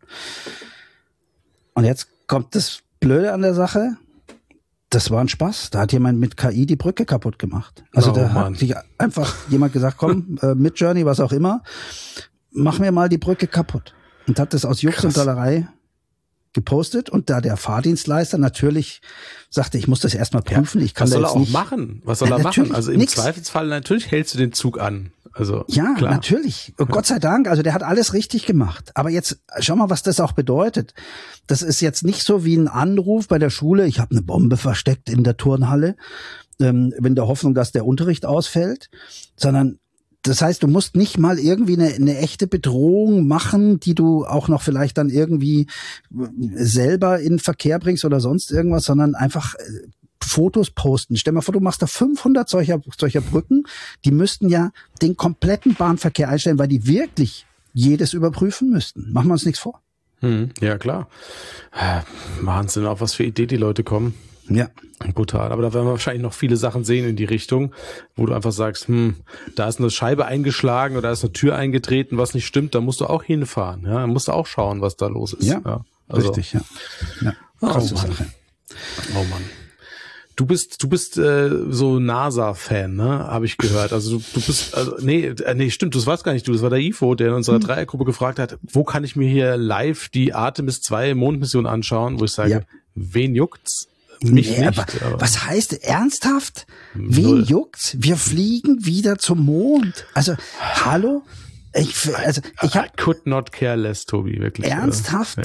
Und jetzt kommt das Blöde an der Sache, das war ein Spaß. Da hat jemand mit KI die Brücke kaputt gemacht. Also hat sich einfach jemand gesagt, komm, mit Journey, was auch immer, mach mir mal die Brücke kaputt. Und hat das aus Jux und Dollerei gepostet. Und da der Fahrdienstleister natürlich sagte, ich muss das erstmal prüfen. Ich kann was da soll jetzt er auch nicht machen? Was soll er machen? Also im Zweifelsfall natürlich hältst du den Zug an. Also ja, klar. Natürlich. Und Gott sei Dank, also der hat alles richtig gemacht. Aber jetzt schau mal, was das auch bedeutet. Das ist jetzt nicht so wie ein Anruf bei der Schule, ich habe eine Bombe versteckt in der Turnhalle, in der Hoffnung, dass der Unterricht ausfällt, sondern das heißt, du musst nicht mal irgendwie eine echte Bedrohung machen, die du auch noch vielleicht dann irgendwie selber in Verkehr bringst oder sonst irgendwas, sondern einfach Fotos posten. Stell mal vor, du machst da 500 solcher Brücken, die müssten ja den kompletten Bahnverkehr einstellen, weil die wirklich jedes überprüfen müssten. Machen wir uns nichts vor. Ja, klar. Wahnsinn, auf was für Idee die Leute kommen. Ja. Brutal. Aber da werden wir wahrscheinlich noch viele Sachen sehen in die Richtung, wo du einfach sagst, da ist eine Scheibe eingeschlagen oder da ist eine Tür eingetreten, was nicht stimmt, da musst du auch hinfahren. Ja, da musst du auch schauen, was da los ist. Ja, also, richtig, ja. Krasse Sache. Oh Mann. Du bist so NASA-Fan, ne? Habe ich gehört. Also du bist, nee, stimmt, das war's gar nicht du. Das war der Ivo, der in unserer Dreiergruppe gefragt hat, wo kann ich mir hier live die Artemis 2 Mondmission anschauen, wo ich sage, wen juckt's? Mich nicht. Aber was heißt ernsthaft? Wen juckt's? Wir fliegen wieder zum Mond. Also, hallo? Ich could not care less, Tobi, wirklich. Ernsthaft? Ja.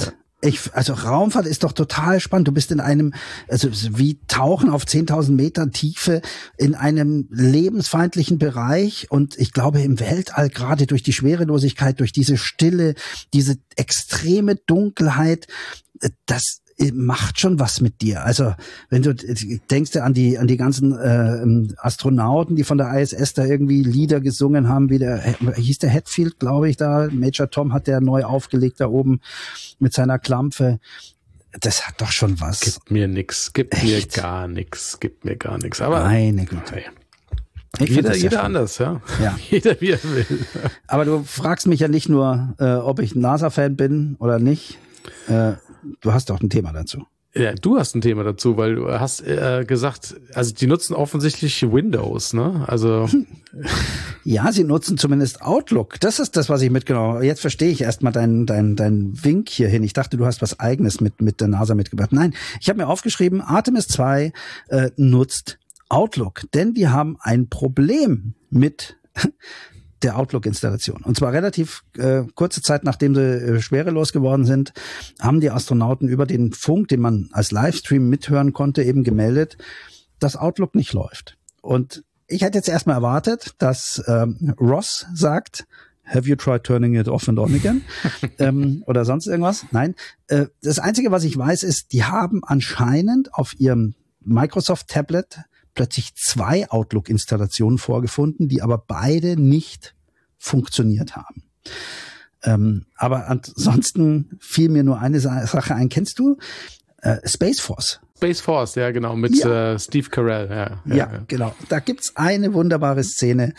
Also Raumfahrt ist doch total spannend. Du bist in einem, also wie Tauchen auf 10.000 Metern Tiefe in einem lebensfeindlichen Bereich. Und ich glaube im Weltall, gerade durch die Schwerelosigkeit, durch diese Stille, diese extreme Dunkelheit, das macht schon was mit dir. Also wenn du denkst an die ganzen Astronauten, die von der ISS da irgendwie Lieder gesungen haben, wie hieß der Hetfield, glaube ich, da Major Tom hat der neu aufgelegt da oben mit seiner Klampfe. Das hat doch schon was. Gibt mir gar nichts. Aber meine Güte. Jeder anders, ja. Jeder wie er will. Aber du fragst mich ja nicht nur, ob ich NASA-Fan bin oder nicht. Du hast auch ein Thema dazu. Ja, du hast ein Thema dazu, weil du hast gesagt, also die nutzen offensichtlich Windows, ne? Also ja, sie nutzen zumindest Outlook. Das ist das, was ich mitgenommen habe. Jetzt verstehe ich erstmal deinen Wink hierhin. Ich dachte, du hast was Eigenes mit der NASA mitgebracht. Nein, ich habe mir aufgeschrieben, Artemis 2 nutzt Outlook, denn die haben ein Problem mit der Outlook-Installation. Und zwar relativ kurze Zeit, nachdem sie schwerelos geworden sind, haben die Astronauten über den Funk, den man als Livestream mithören konnte, eben gemeldet, dass Outlook nicht läuft. Und ich hätte jetzt erstmal erwartet, dass Ross sagt, have you tried turning it off and on again? Oder sonst irgendwas. Nein. Das Einzige, was ich weiß, ist, die haben anscheinend auf ihrem Microsoft-Tablet plötzlich 2 Outlook-Installationen vorgefunden, die aber beide nicht funktioniert haben. Aber ansonsten fiel mir nur eine Sache ein. Kennst du Space Force? Space Force, ja genau, mit Steve Carell. Ja, genau. Da gibt's eine wunderbare Szene,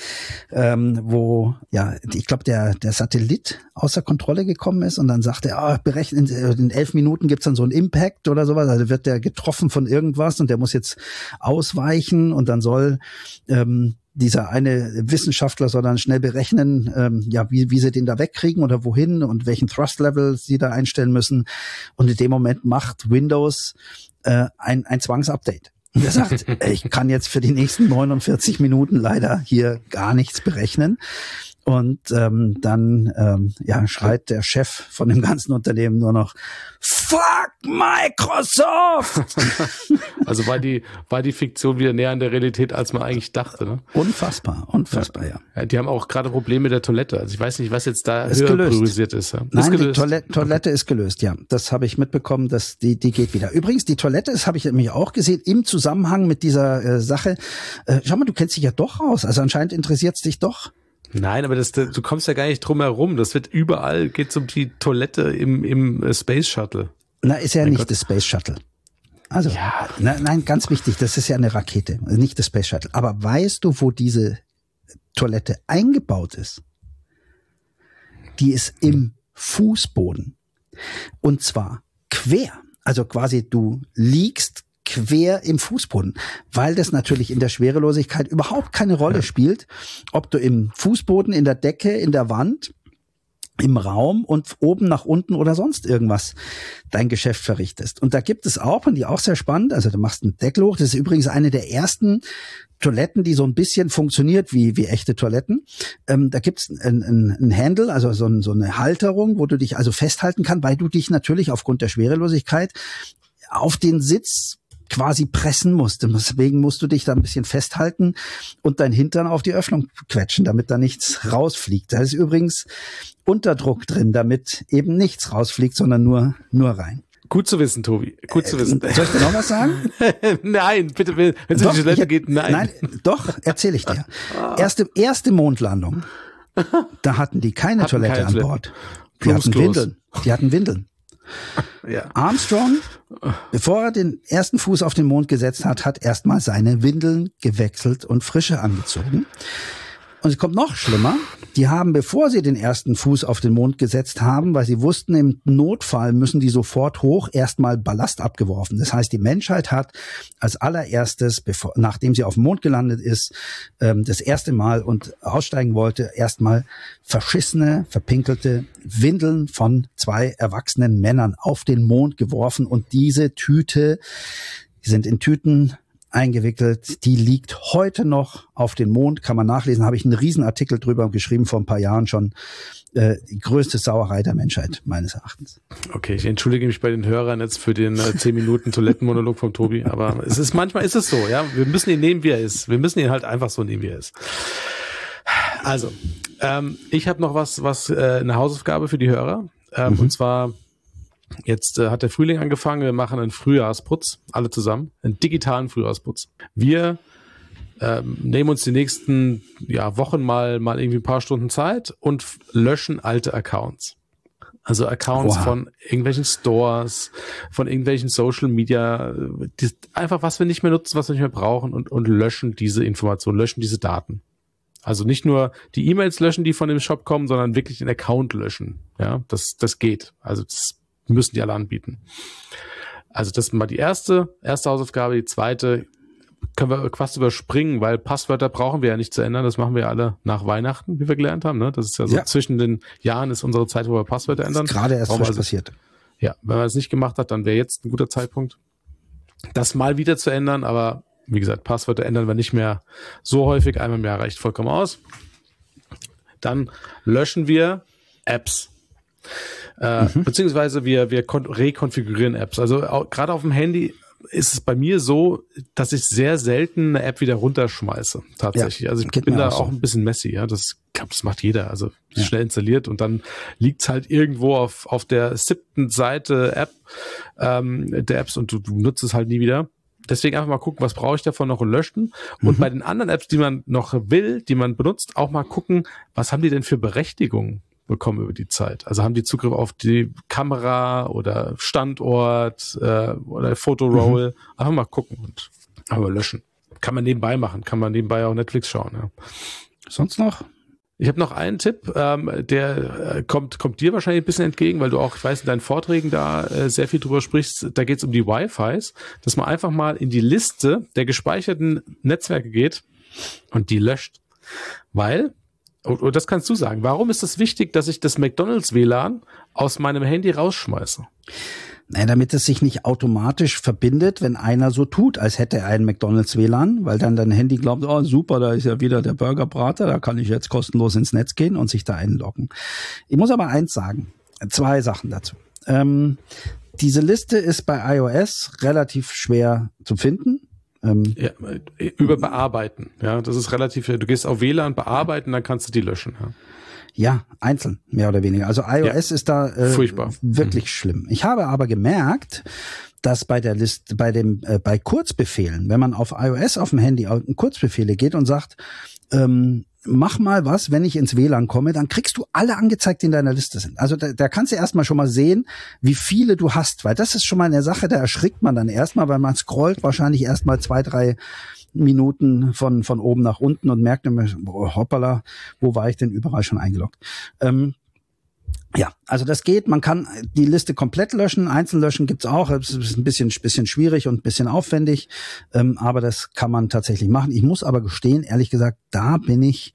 wo, ich glaube, der Satellit außer Kontrolle gekommen ist und dann sagt er, berechnen, in 11 Minuten gibt's dann so einen Impact oder sowas, also wird der getroffen von irgendwas und der muss jetzt ausweichen und dann soll dieser eine Wissenschaftler soll dann schnell berechnen, wie sie den da wegkriegen oder wohin und welchen Thrust-Level sie da einstellen müssen. Und in dem Moment macht Windows ein Zwangsupdate. Und er sagt, ich kann jetzt für die nächsten 49 Minuten leider hier gar nichts berechnen. Und dann schreit der Chef von dem ganzen Unternehmen nur noch, fuck Microsoft! Also war die Fiktion wieder näher an der Realität, als man eigentlich dachte. Ne? Unfassbar, ja. Die haben auch gerade Probleme mit der Toilette. Also ich weiß nicht, was jetzt da höher priorisiert ist. Ja. Nein, die Toilette ist gelöst, ja. Das habe ich mitbekommen, dass die geht wieder. Übrigens, die Toilette, das habe ich nämlich auch gesehen, im Zusammenhang mit dieser Sache. Schau mal, du kennst dich ja doch aus. Also anscheinend interessiert es dich doch. Nein, aber du kommst ja gar nicht drum herum. Das wird überall, geht's um die Toilette im Space Shuttle. Na, ist ja nicht das Space Shuttle. Also, nein, ganz wichtig, das ist ja eine Rakete, nicht das Space Shuttle. Aber weißt du, wo diese Toilette eingebaut ist? Die ist im Fußboden. Und zwar quer. Also quasi du liegst quer im Fußboden, weil das natürlich in der Schwerelosigkeit überhaupt keine Rolle spielt, ob du im Fußboden, in der Decke, in der Wand, im Raum und oben nach unten oder sonst irgendwas dein Geschäft verrichtest. Und da gibt es auch, und die auch sehr spannend, also du machst einen Deckel hoch, das ist übrigens eine der ersten Toiletten, die so ein bisschen funktioniert wie echte Toiletten. Da gibt's ein Handle, also so eine Halterung, wo du dich also festhalten kannst, weil du dich natürlich aufgrund der Schwerelosigkeit auf den Sitz quasi pressen musst. Deswegen musst du dich da ein bisschen festhalten und dein Hintern auf die Öffnung quetschen, damit da nichts rausfliegt. Da ist übrigens Unterdruck drin, damit eben nichts rausfliegt, sondern nur rein. Gut zu wissen, Tobi. Gut zu wissen. Soll ich dir noch was sagen? Nein, bitte, wenn es um die Toilette geht, nein. Nein, doch, erzähle ich dir. Erste Mondlandung, da hatten die keine Toilette an Bord. Die hatten Windeln. Ja. Armstrong, bevor er den ersten Fuß auf den Mond gesetzt hat erstmal seine Windeln gewechselt und frische angezogen. Und es kommt noch schlimmer. Die haben, bevor sie den ersten Fuß auf den Mond gesetzt haben, weil sie wussten, im Notfall müssen die sofort hoch, erstmal Ballast abgeworfen. Das heißt, die Menschheit hat als allererstes, nachdem sie auf dem Mond gelandet ist, das erste Mal und aussteigen wollte, erstmal verschissene, verpinkelte Windeln von 2 erwachsenen Männern auf den Mond geworfen. Und diese Tüte, die sind in Tüten eingewickelt. Die liegt heute noch auf den Mond, kann man nachlesen. Habe ich einen Riesenartikel drüber geschrieben, vor ein paar Jahren schon. Die größte Sauerei der Menschheit, meines Erachtens. Okay, ich entschuldige mich bei den Hörern jetzt für den 10 Minuten Toilettenmonolog vom Tobi, aber manchmal ist es so, ja. Wir müssen ihn nehmen, wie er ist. Wir müssen ihn halt einfach so nehmen, wie er ist. Also, ich habe noch was eine Hausaufgabe für die Hörer. Und zwar, jetzt hat der Frühling angefangen, wir machen einen Frühjahrsputz, alle zusammen, einen digitalen Frühjahrsputz. Wir nehmen uns die nächsten Wochen mal irgendwie ein paar Stunden Zeit und löschen alte Accounts. Also Accounts von irgendwelchen Stores, von irgendwelchen Social Media, einfach was wir nicht mehr nutzen, was wir nicht mehr brauchen und löschen diese Informationen, löschen diese Daten. Also nicht nur die E-Mails löschen, die von dem Shop kommen, sondern wirklich den Account löschen. Ja, das geht. Also das müssen die alle anbieten. Also das ist mal die erste Hausaufgabe. Die zweite können wir quasi überspringen, weil Passwörter brauchen wir ja nicht zu ändern. Das machen wir ja alle nach Weihnachten, wie wir gelernt haben. Ne? Das ist ja so zwischen den Jahren ist unsere Zeit, wo wir Passwörter ändern. Das ist gerade erst frisch passiert. Ja, wenn man es nicht gemacht hat, dann wäre jetzt ein guter Zeitpunkt, das mal wieder zu ändern. Aber wie gesagt, Passwörter ändern wir nicht mehr so häufig. Einmal im Jahr reicht vollkommen aus. Dann löschen wir Apps. Beziehungsweise wir rekonfigurieren Apps. Also gerade auf dem Handy ist es bei mir so, dass ich sehr selten eine App wieder runterschmeiße, tatsächlich. Ja, also ich bin da auch ein bisschen messy, ja. Ich glaube, das macht jeder. Also schnell installiert und dann liegt's halt irgendwo auf der 7. Seite App der Apps und du nutzt es halt nie wieder. Deswegen einfach mal gucken, was brauche ich davon noch und löschen. Und bei den anderen Apps, die man noch will, die man benutzt, auch mal gucken, was haben die denn für Berechtigungen bekommen über die Zeit. Also haben die Zugriff auf die Kamera oder Standort oder Fotoroll. Einfach mal gucken und aber löschen. Kann man nebenbei machen. Kann man nebenbei auch Netflix schauen. Ja. Sonst noch? Ich habe noch einen Tipp, der kommt dir wahrscheinlich ein bisschen entgegen, weil du auch, ich weiß, in deinen Vorträgen da sehr viel drüber sprichst. Da geht es um die Wi-Fis, dass man einfach mal in die Liste der gespeicherten Netzwerke geht und die löscht. Weil, und das kannst du sagen, warum ist es wichtig, dass ich das McDonald's WLAN aus meinem Handy rausschmeiße? Naja, damit es sich nicht automatisch verbindet, wenn einer so tut, als hätte er einen McDonald's WLAN, weil dann dein Handy glaubt, oh super, da ist ja wieder der Burgerbrater, da kann ich jetzt kostenlos ins Netz gehen und sich da einloggen. Ich muss aber eins sagen, 2 Sachen dazu. Diese Liste ist bei iOS relativ schwer zu finden. Über bearbeiten, ja, das ist relativ, du gehst auf WLAN, bearbeiten, dann kannst du die löschen, ja. Ja, einzeln, mehr oder weniger. Also iOS ist da furchtbar. Wirklich schlimm. Ich habe aber gemerkt, dass bei der Liste, bei Kurzbefehlen, wenn man auf iOS auf dem Handy in Kurzbefehle geht und sagt, mach mal was, wenn ich ins WLAN komme, dann kriegst du alle angezeigt, die in deiner Liste sind. Also da kannst du erstmal schon mal sehen, wie viele du hast, weil das ist schon mal eine Sache, da erschrickt man dann erstmal, weil man scrollt wahrscheinlich erstmal 2, 3 Minuten von oben nach unten und merkt immer, hoppala, wo war ich denn überall schon eingeloggt? Ja, also das geht. Man kann die Liste komplett löschen. Einzeln löschen gibt's auch. Es ist ein bisschen schwierig und ein bisschen aufwendig. Aber das kann man tatsächlich machen. Ich muss aber gestehen, ehrlich gesagt, da bin ich,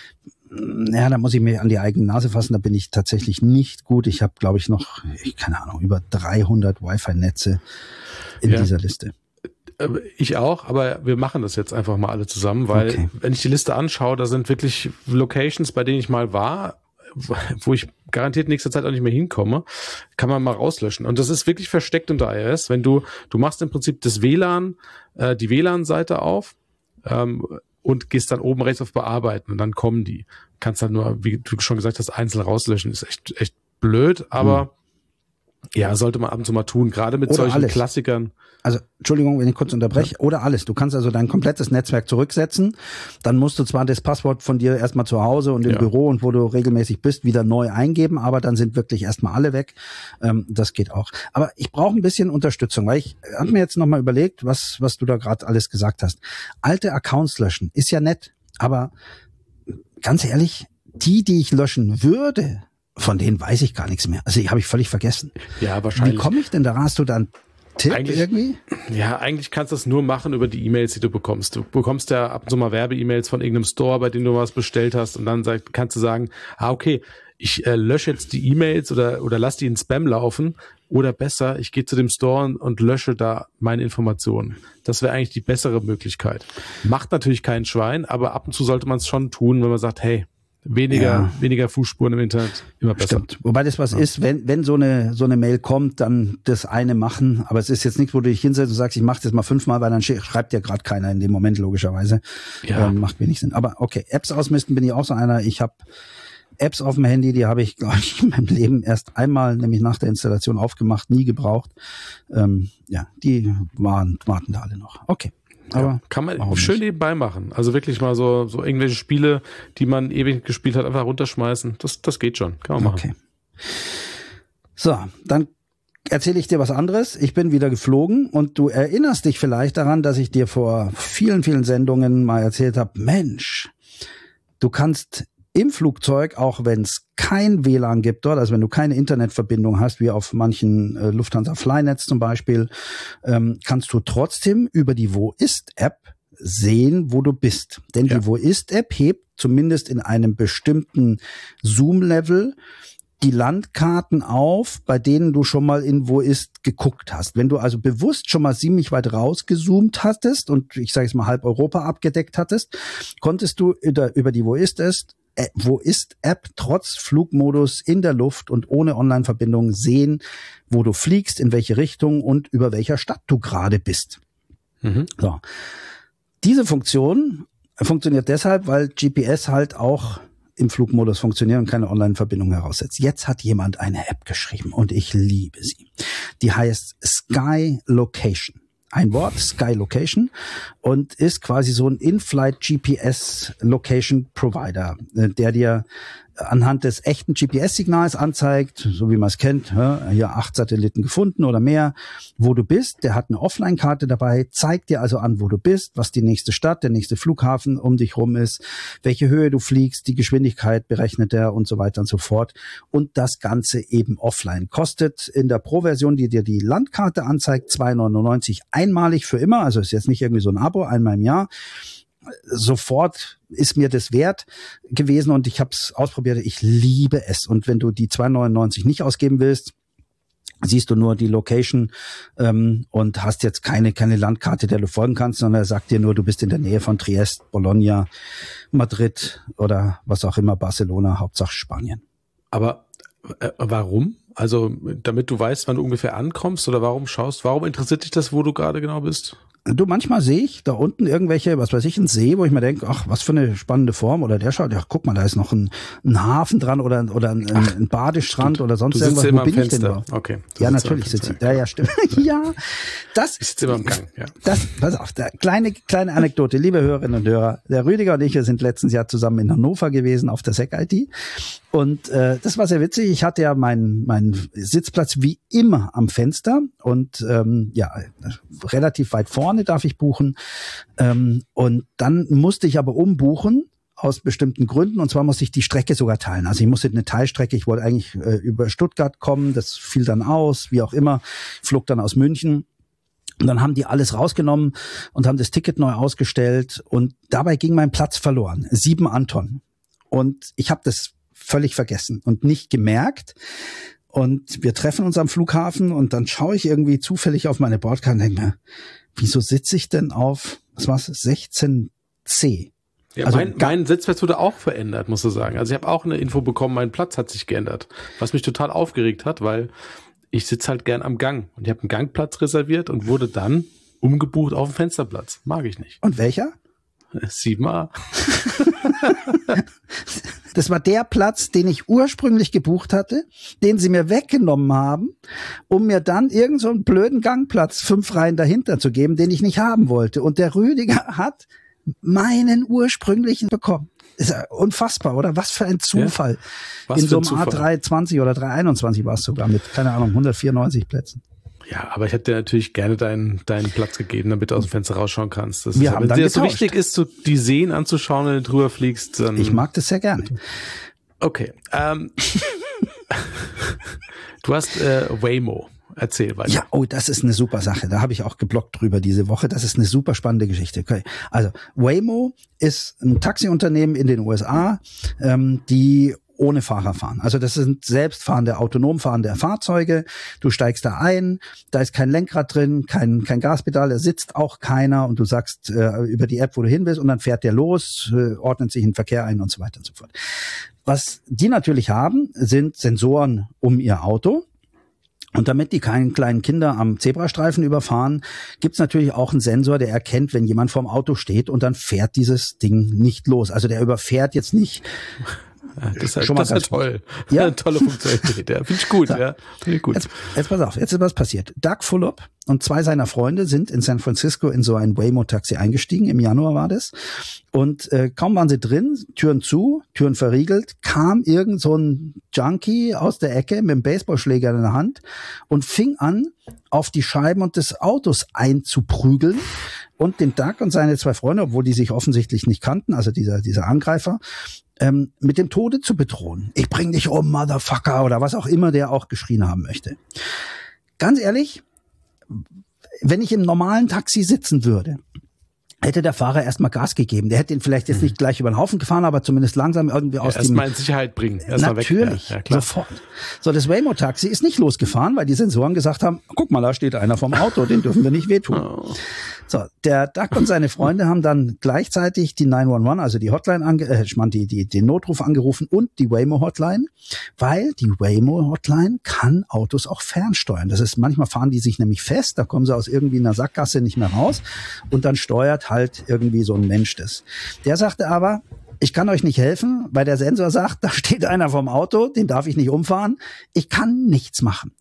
da muss ich mir an die eigene Nase fassen. Da bin ich tatsächlich nicht gut. Ich habe, glaube ich, noch, keine Ahnung, über 300 Wi-Fi-Netze in dieser Liste. Ich auch, aber wir machen das jetzt einfach mal alle zusammen, weil wenn ich die Liste anschaue, da sind wirklich Locations, bei denen ich mal war, wo ich garantiert nächste Zeit auch nicht mehr hinkomme, kann man mal rauslöschen. Und das ist wirklich versteckt unter iOS. Wenn du machst im Prinzip das WLAN, die WLAN-Seite auf und gehst dann oben rechts auf Bearbeiten und dann kommen die. Kannst dann nur, wie du schon gesagt hast, einzeln rauslöschen. Ist echt blöd, aber ja, sollte man ab und zu mal tun, gerade mit solchen Klassikern. Also, Entschuldigung, wenn ich kurz unterbreche, oder alles. Du kannst also dein komplettes Netzwerk zurücksetzen. Dann musst du zwar das Passwort von dir erstmal zu Hause und im Büro und wo du regelmäßig bist, wieder neu eingeben, aber dann sind wirklich erstmal alle weg. Das geht auch. Aber ich brauche ein bisschen Unterstützung, weil ich habe mir jetzt nochmal überlegt, was du da gerade alles gesagt hast. Alte Accounts löschen ist ja nett, aber ganz ehrlich, die ich löschen würde, von denen weiß ich gar nichts mehr. Also die habe ich völlig vergessen. Ja, wahrscheinlich. Wie komme ich denn da? Hast du dann Tipp irgendwie? Ja, eigentlich kannst du das nur machen über die E-Mails, die du bekommst. Du bekommst ja ab und zu mal Werbe-E-Mails von irgendeinem Store, bei dem du was bestellt hast und dann kannst du sagen, okay, ich lösche jetzt die E-Mails oder lass die in Spam laufen Oder besser, ich gehe zu dem Store und lösche da meine Informationen. Das wäre eigentlich die bessere Möglichkeit. Macht natürlich kein Schwein, aber ab und zu sollte man es schon tun, wenn man sagt, hey, weniger Fußspuren im Internet, immer besser. Stimmt. Wobei das was ist, wenn so eine Mail kommt, dann das eine machen, aber es ist jetzt nichts, wo du dich hinsetzt und sagst, ich mache das mal 5-mal, weil dann schreibt ja gerade keiner in dem Moment, logischerweise. Macht wenig Sinn. Aber okay, Apps ausmisten bin ich auch so einer. Ich habe Apps auf dem Handy, die habe ich, glaube ich, in meinem Leben erst einmal, nämlich nach der Installation aufgemacht, nie gebraucht. Die warten da alle noch. Okay. Aber kann man schön nebenbei machen. Also wirklich mal so irgendwelche Spiele, die man ewig gespielt hat, einfach runterschmeißen. Das geht schon. Kann man machen. Okay. So, dann erzähle ich dir was anderes. Ich bin wieder geflogen und du erinnerst dich vielleicht daran, dass ich dir vor vielen, vielen Sendungen mal erzählt habe, Mensch, du kannst im Flugzeug, auch wenn es kein WLAN gibt dort, also wenn du keine Internetverbindung hast, wie auf manchen Lufthansa Flynets zum Beispiel, kannst du trotzdem über die Wo ist-App sehen, wo du bist. Denn die Wo ist-App hebt zumindest in einem bestimmten Zoom-Level die Landkarten auf, bei denen du schon mal in Wo ist geguckt hast. Wenn du also bewusst schon mal ziemlich weit rausgezoomt hattest und ich sage jetzt mal halb Europa abgedeckt hattest, konntest du über die Wo ist-App trotz Flugmodus in der Luft und ohne Online-Verbindung sehen, wo du fliegst, in welche Richtung und über welcher Stadt du gerade bist. So. Diese Funktion funktioniert deshalb, weil GPS halt auch im Flugmodus funktioniert und keine Online-Verbindung heraussetzt. Jetzt hat jemand eine App geschrieben und ich liebe sie. Die heißt Sky Location. Ein Wort, Sky Location, und ist quasi so ein In-Flight GPS Location Provider, der dir anhand des echten GPS-Signals anzeigt, so wie man es kennt, hier 8 Satelliten gefunden oder mehr, wo du bist. Der hat eine Offline-Karte dabei, zeigt dir also an, wo du bist, was die nächste Stadt, der nächste Flughafen um dich rum ist, welche Höhe du fliegst, die Geschwindigkeit berechnet er und so weiter und so fort. Und das Ganze eben offline. Kostet in der Pro-Version, die dir die Landkarte anzeigt, 2,99 einmalig für immer. Also ist jetzt nicht irgendwie so ein Abo, einmal im Jahr. Sofort ist mir das wert gewesen und ich habe es ausprobiert. Ich liebe es. Und wenn du die 2,99 nicht ausgeben willst, siehst du nur die Location und hast jetzt keine Landkarte, der du folgen kannst, sondern er sagt dir nur, du bist in der Nähe von Trieste, Bologna, Madrid oder was auch immer, Barcelona, Hauptsache Spanien. Aber warum? Also damit du weißt, wann du ungefähr ankommst oder warum interessiert dich das, wo du gerade genau bist? Du, manchmal sehe ich da unten irgendwelche, was weiß ich, einen See, wo ich mir denke, ach, was für eine spannende Form. Oder der schaut, ja, guck mal, da ist noch ein Hafen dran oder ein Badestrand oder sonst irgendwas. Wo bin ich denn da? Okay. Ja, natürlich sitze ich. Ja, stimmt. Ja, ich sitze immer im Gang, ja. Pass auf, kleine Anekdote, liebe Hörerinnen und Hörer. Der Rüdiger und ich, wir sind letztes Jahr zusammen in Hannover gewesen auf der SEC-IT. Und das war sehr witzig. Ich hatte ja meinen Sitzplatz wie immer am Fenster und relativ weit vorne darf ich buchen. Und dann musste ich aber umbuchen aus bestimmten Gründen. Und zwar musste ich die Strecke sogar teilen. Also ich musste eine Teilstrecke, ich wollte eigentlich über Stuttgart kommen. Das fiel dann aus, wie auch immer. Flog dann aus München. Und dann haben die alles rausgenommen und haben das Ticket neu ausgestellt. Und dabei ging mein Platz verloren. 7 Anton. Und ich habe das völlig vergessen und nicht gemerkt. Und wir treffen uns am Flughafen und dann schaue ich irgendwie zufällig auf meine Bordkarte und denke mir, wieso sitze ich denn auf, 16C? Ja, also mein Sitzplatz wurde auch verändert, musst du sagen. Also ich habe auch eine Info bekommen, mein Platz hat sich geändert. Was mich total aufgeregt hat, weil ich sitze halt gern am Gang. Und ich habe einen Gangplatz reserviert und wurde dann umgebucht auf den Fensterplatz. Mag ich nicht. Und welcher? 7a. Das war der Platz, den ich ursprünglich gebucht hatte, den sie mir weggenommen haben, um mir dann irgend so einen blöden Gangplatz 5 Reihen dahinter zu geben, den ich nicht haben wollte. Und der Rüdiger hat meinen ursprünglichen bekommen. Ist ja unfassbar, oder? Was für ein Zufall. Ja, in so einem A320 oder 321 war es sogar mit, keine Ahnung, 194 Plätzen. Ja, aber ich hätte dir natürlich gerne deinen Platz gegeben, damit du aus dem Fenster rausschauen kannst. Wenn dir so wichtig ist, die Seen anzuschauen, wenn du drüber fliegst. Dann ich mag das sehr gerne. Okay. Du hast Waymo. Erzähl weiter. Ja, das ist eine super Sache. Da habe ich auch gebloggt drüber diese Woche. Das ist eine super spannende Geschichte. Okay. Also Waymo ist ein Taxiunternehmen in den USA, die ohne Fahrer fahren. Also das sind selbstfahrende, autonom fahrende Fahrzeuge. Du steigst da ein, da ist kein Lenkrad drin, kein Gaspedal, da sitzt auch keiner und du sagst über die App, wo du hin willst und dann fährt der los, ordnet sich in den Verkehr ein und so weiter und so fort. Was die natürlich haben, sind Sensoren um ihr Auto. Und damit die keinen kleinen Kinder am Zebrastreifen überfahren, gibt's natürlich auch einen Sensor, der erkennt, wenn jemand vorm Auto steht und dann fährt dieses Ding nicht los. Also der überfährt jetzt nicht. Das ist halt toll. Ja. Eine tolle Funktionalität. Ja, finde ich gut. So. Ja, finde ich gut. Jetzt pass auf, jetzt ist was passiert. Doug Fulop und 2 seiner Freunde sind in San Francisco in so ein Waymo-Taxi eingestiegen. Im Januar war das. Und kaum waren sie drin, Türen zu, Türen verriegelt, kam irgend so ein Junkie aus der Ecke mit einem Baseballschläger in der Hand und fing an, auf die Scheiben und des Autos einzuprügeln und den Doug und seine 2 Freunde, obwohl die sich offensichtlich nicht kannten, also dieser Angreifer, mit dem Tode zu bedrohen. Ich bring dich um, Motherfucker, oder was auch immer der auch geschrien haben möchte. Ganz ehrlich, wenn ich im normalen Taxi sitzen würde, hätte der Fahrer erstmal Gas gegeben. Der hätte ihn vielleicht jetzt nicht gleich über den Haufen gefahren, aber zumindest langsam irgendwie aus dem... Erstmal in Sicherheit bringen. Natürlich, weg. Ja, klar. Sofort. So, das Waymo-Taxi ist nicht losgefahren, weil die Sensoren gesagt haben, guck mal, da steht einer vom Auto, den dürfen wir nicht wehtun. Oh. So, der Doug und seine Freunde haben dann gleichzeitig die 911, also die Hotline, den Notruf angerufen und die Waymo-Hotline, weil die Waymo-Hotline kann Autos auch fernsteuern. Das ist, manchmal fahren die sich nämlich fest, da kommen sie aus irgendwie einer Sackgasse nicht mehr raus und dann steuert halt irgendwie so ein Mensch das. Der sagte aber, ich kann euch nicht helfen, weil der Sensor sagt, da steht einer vom Auto, den darf ich nicht umfahren. Ich kann nichts machen.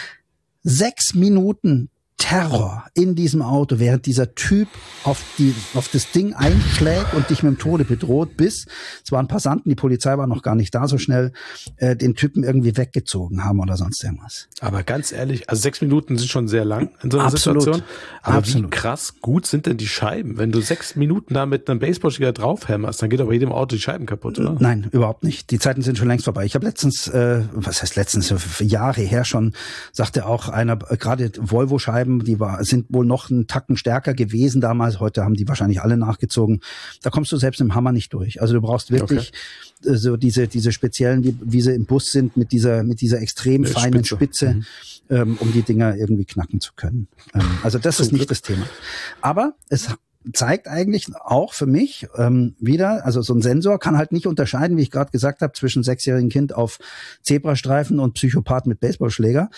6 Minuten Terror in diesem Auto, während dieser Typ auf das Ding einschlägt und dich mit dem Tode bedroht, bis, es waren Passanten, die Polizei war noch gar nicht da so schnell, den Typen irgendwie weggezogen haben oder sonst irgendwas. Aber ganz ehrlich, also 6 Minuten sind schon sehr lang in so einer Situation. Aber Absolut. wie krass gut sind denn die Scheiben? Wenn du 6 Minuten da mit einem Baseballschläger draufhämmerst, dann geht aber jedem Auto die Scheiben kaputt, oder? Nein, überhaupt nicht. Die Zeiten sind schon längst vorbei. Ich habe letztens, Jahre her schon, sagte auch einer, gerade Volvo-Scheiben, sind wohl noch einen Tacken stärker gewesen damals. Heute haben die wahrscheinlich alle nachgezogen. Da kommst du selbst im Hammer nicht durch. Also du brauchst wirklich so diese speziellen, wie sie im Bus sind, mit dieser extrem feinen Spitze, um die Dinger irgendwie knacken zu können. Also das ist nicht das Thema. Aber es zeigt eigentlich auch für mich wieder, also so ein Sensor kann halt nicht unterscheiden, wie ich gerade gesagt habe, zwischen 6-jährigen Kind auf Zebrastreifen und Psychopath mit Baseballschläger.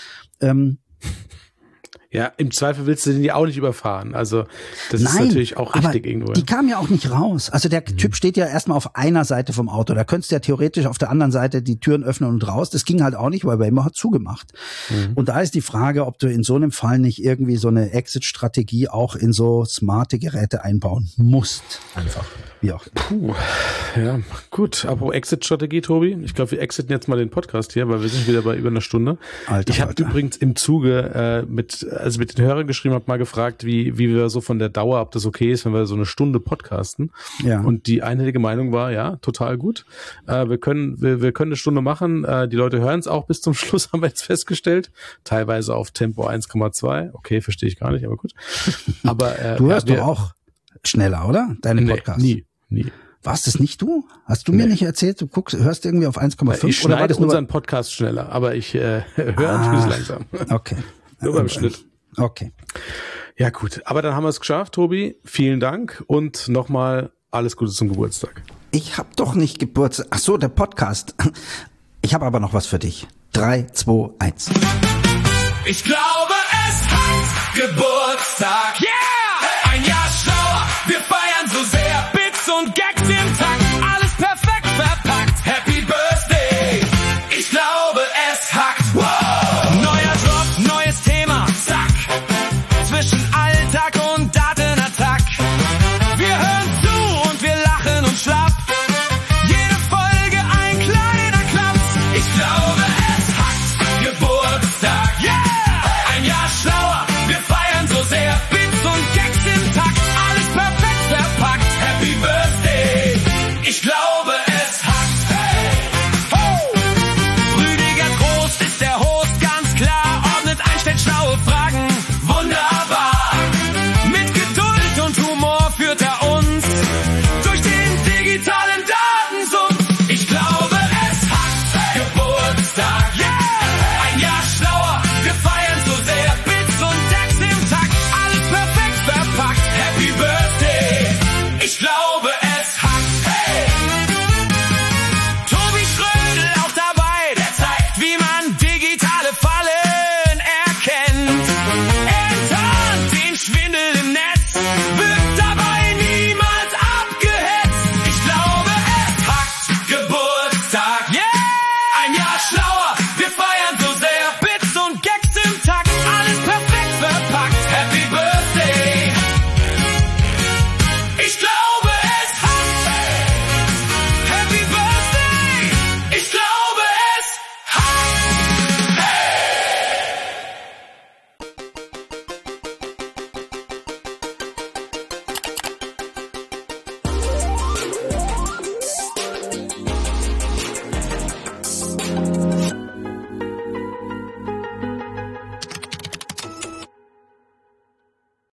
Ja, im Zweifel willst du den ja auch nicht überfahren. Also das ist natürlich auch richtig irgendwo. Die kam ja auch nicht raus. Also der Typ steht ja erstmal auf einer Seite vom Auto. Da könntest du ja theoretisch auf der anderen Seite die Türen öffnen und raus. Das ging halt auch nicht, weil Waymo hat zugemacht. Und da ist die Frage, ob du in so einem Fall nicht irgendwie so eine Exit-Strategie auch in so smarte Geräte einbauen musst. Einfach. Wie auch. Puh, ja, gut. Apropos Exit-Strategie, Tobi. Ich glaube, wir exiten jetzt mal den Podcast hier, weil wir sind wieder bei über einer Stunde. Ich habe übrigens im Zuge mit den Hörern geschrieben, habe mal gefragt, wie wir so von der Dauer, ob das okay ist, wenn wir so eine Stunde podcasten. Ja. Und die einhellige Meinung war, ja, total gut. Wir können eine Stunde machen. Die Leute hören es auch bis zum Schluss, haben wir jetzt festgestellt. Teilweise auf Tempo 1,2. Okay, verstehe ich gar nicht, aber gut. Aber du hörst doch auch schneller, oder? Deine Podcasts? Nie. Warst es nicht du? Hast du mir nicht erzählt, du hörst irgendwie auf 1,5? Ich schneide unseren Podcast schneller, aber ich höre natürlich langsam. Okay. Nur beim Schnitt. Okay. Ja gut, aber dann haben wir es geschafft, Tobi. Vielen Dank und nochmal alles Gute zum Geburtstag. Ich habe doch nicht Geburtstag. Ach so, der Podcast. Ich habe aber noch was für dich. 3, 2, 1. Ich glaube, es hat Geburtstag. Yeah! Ein Jahr schon.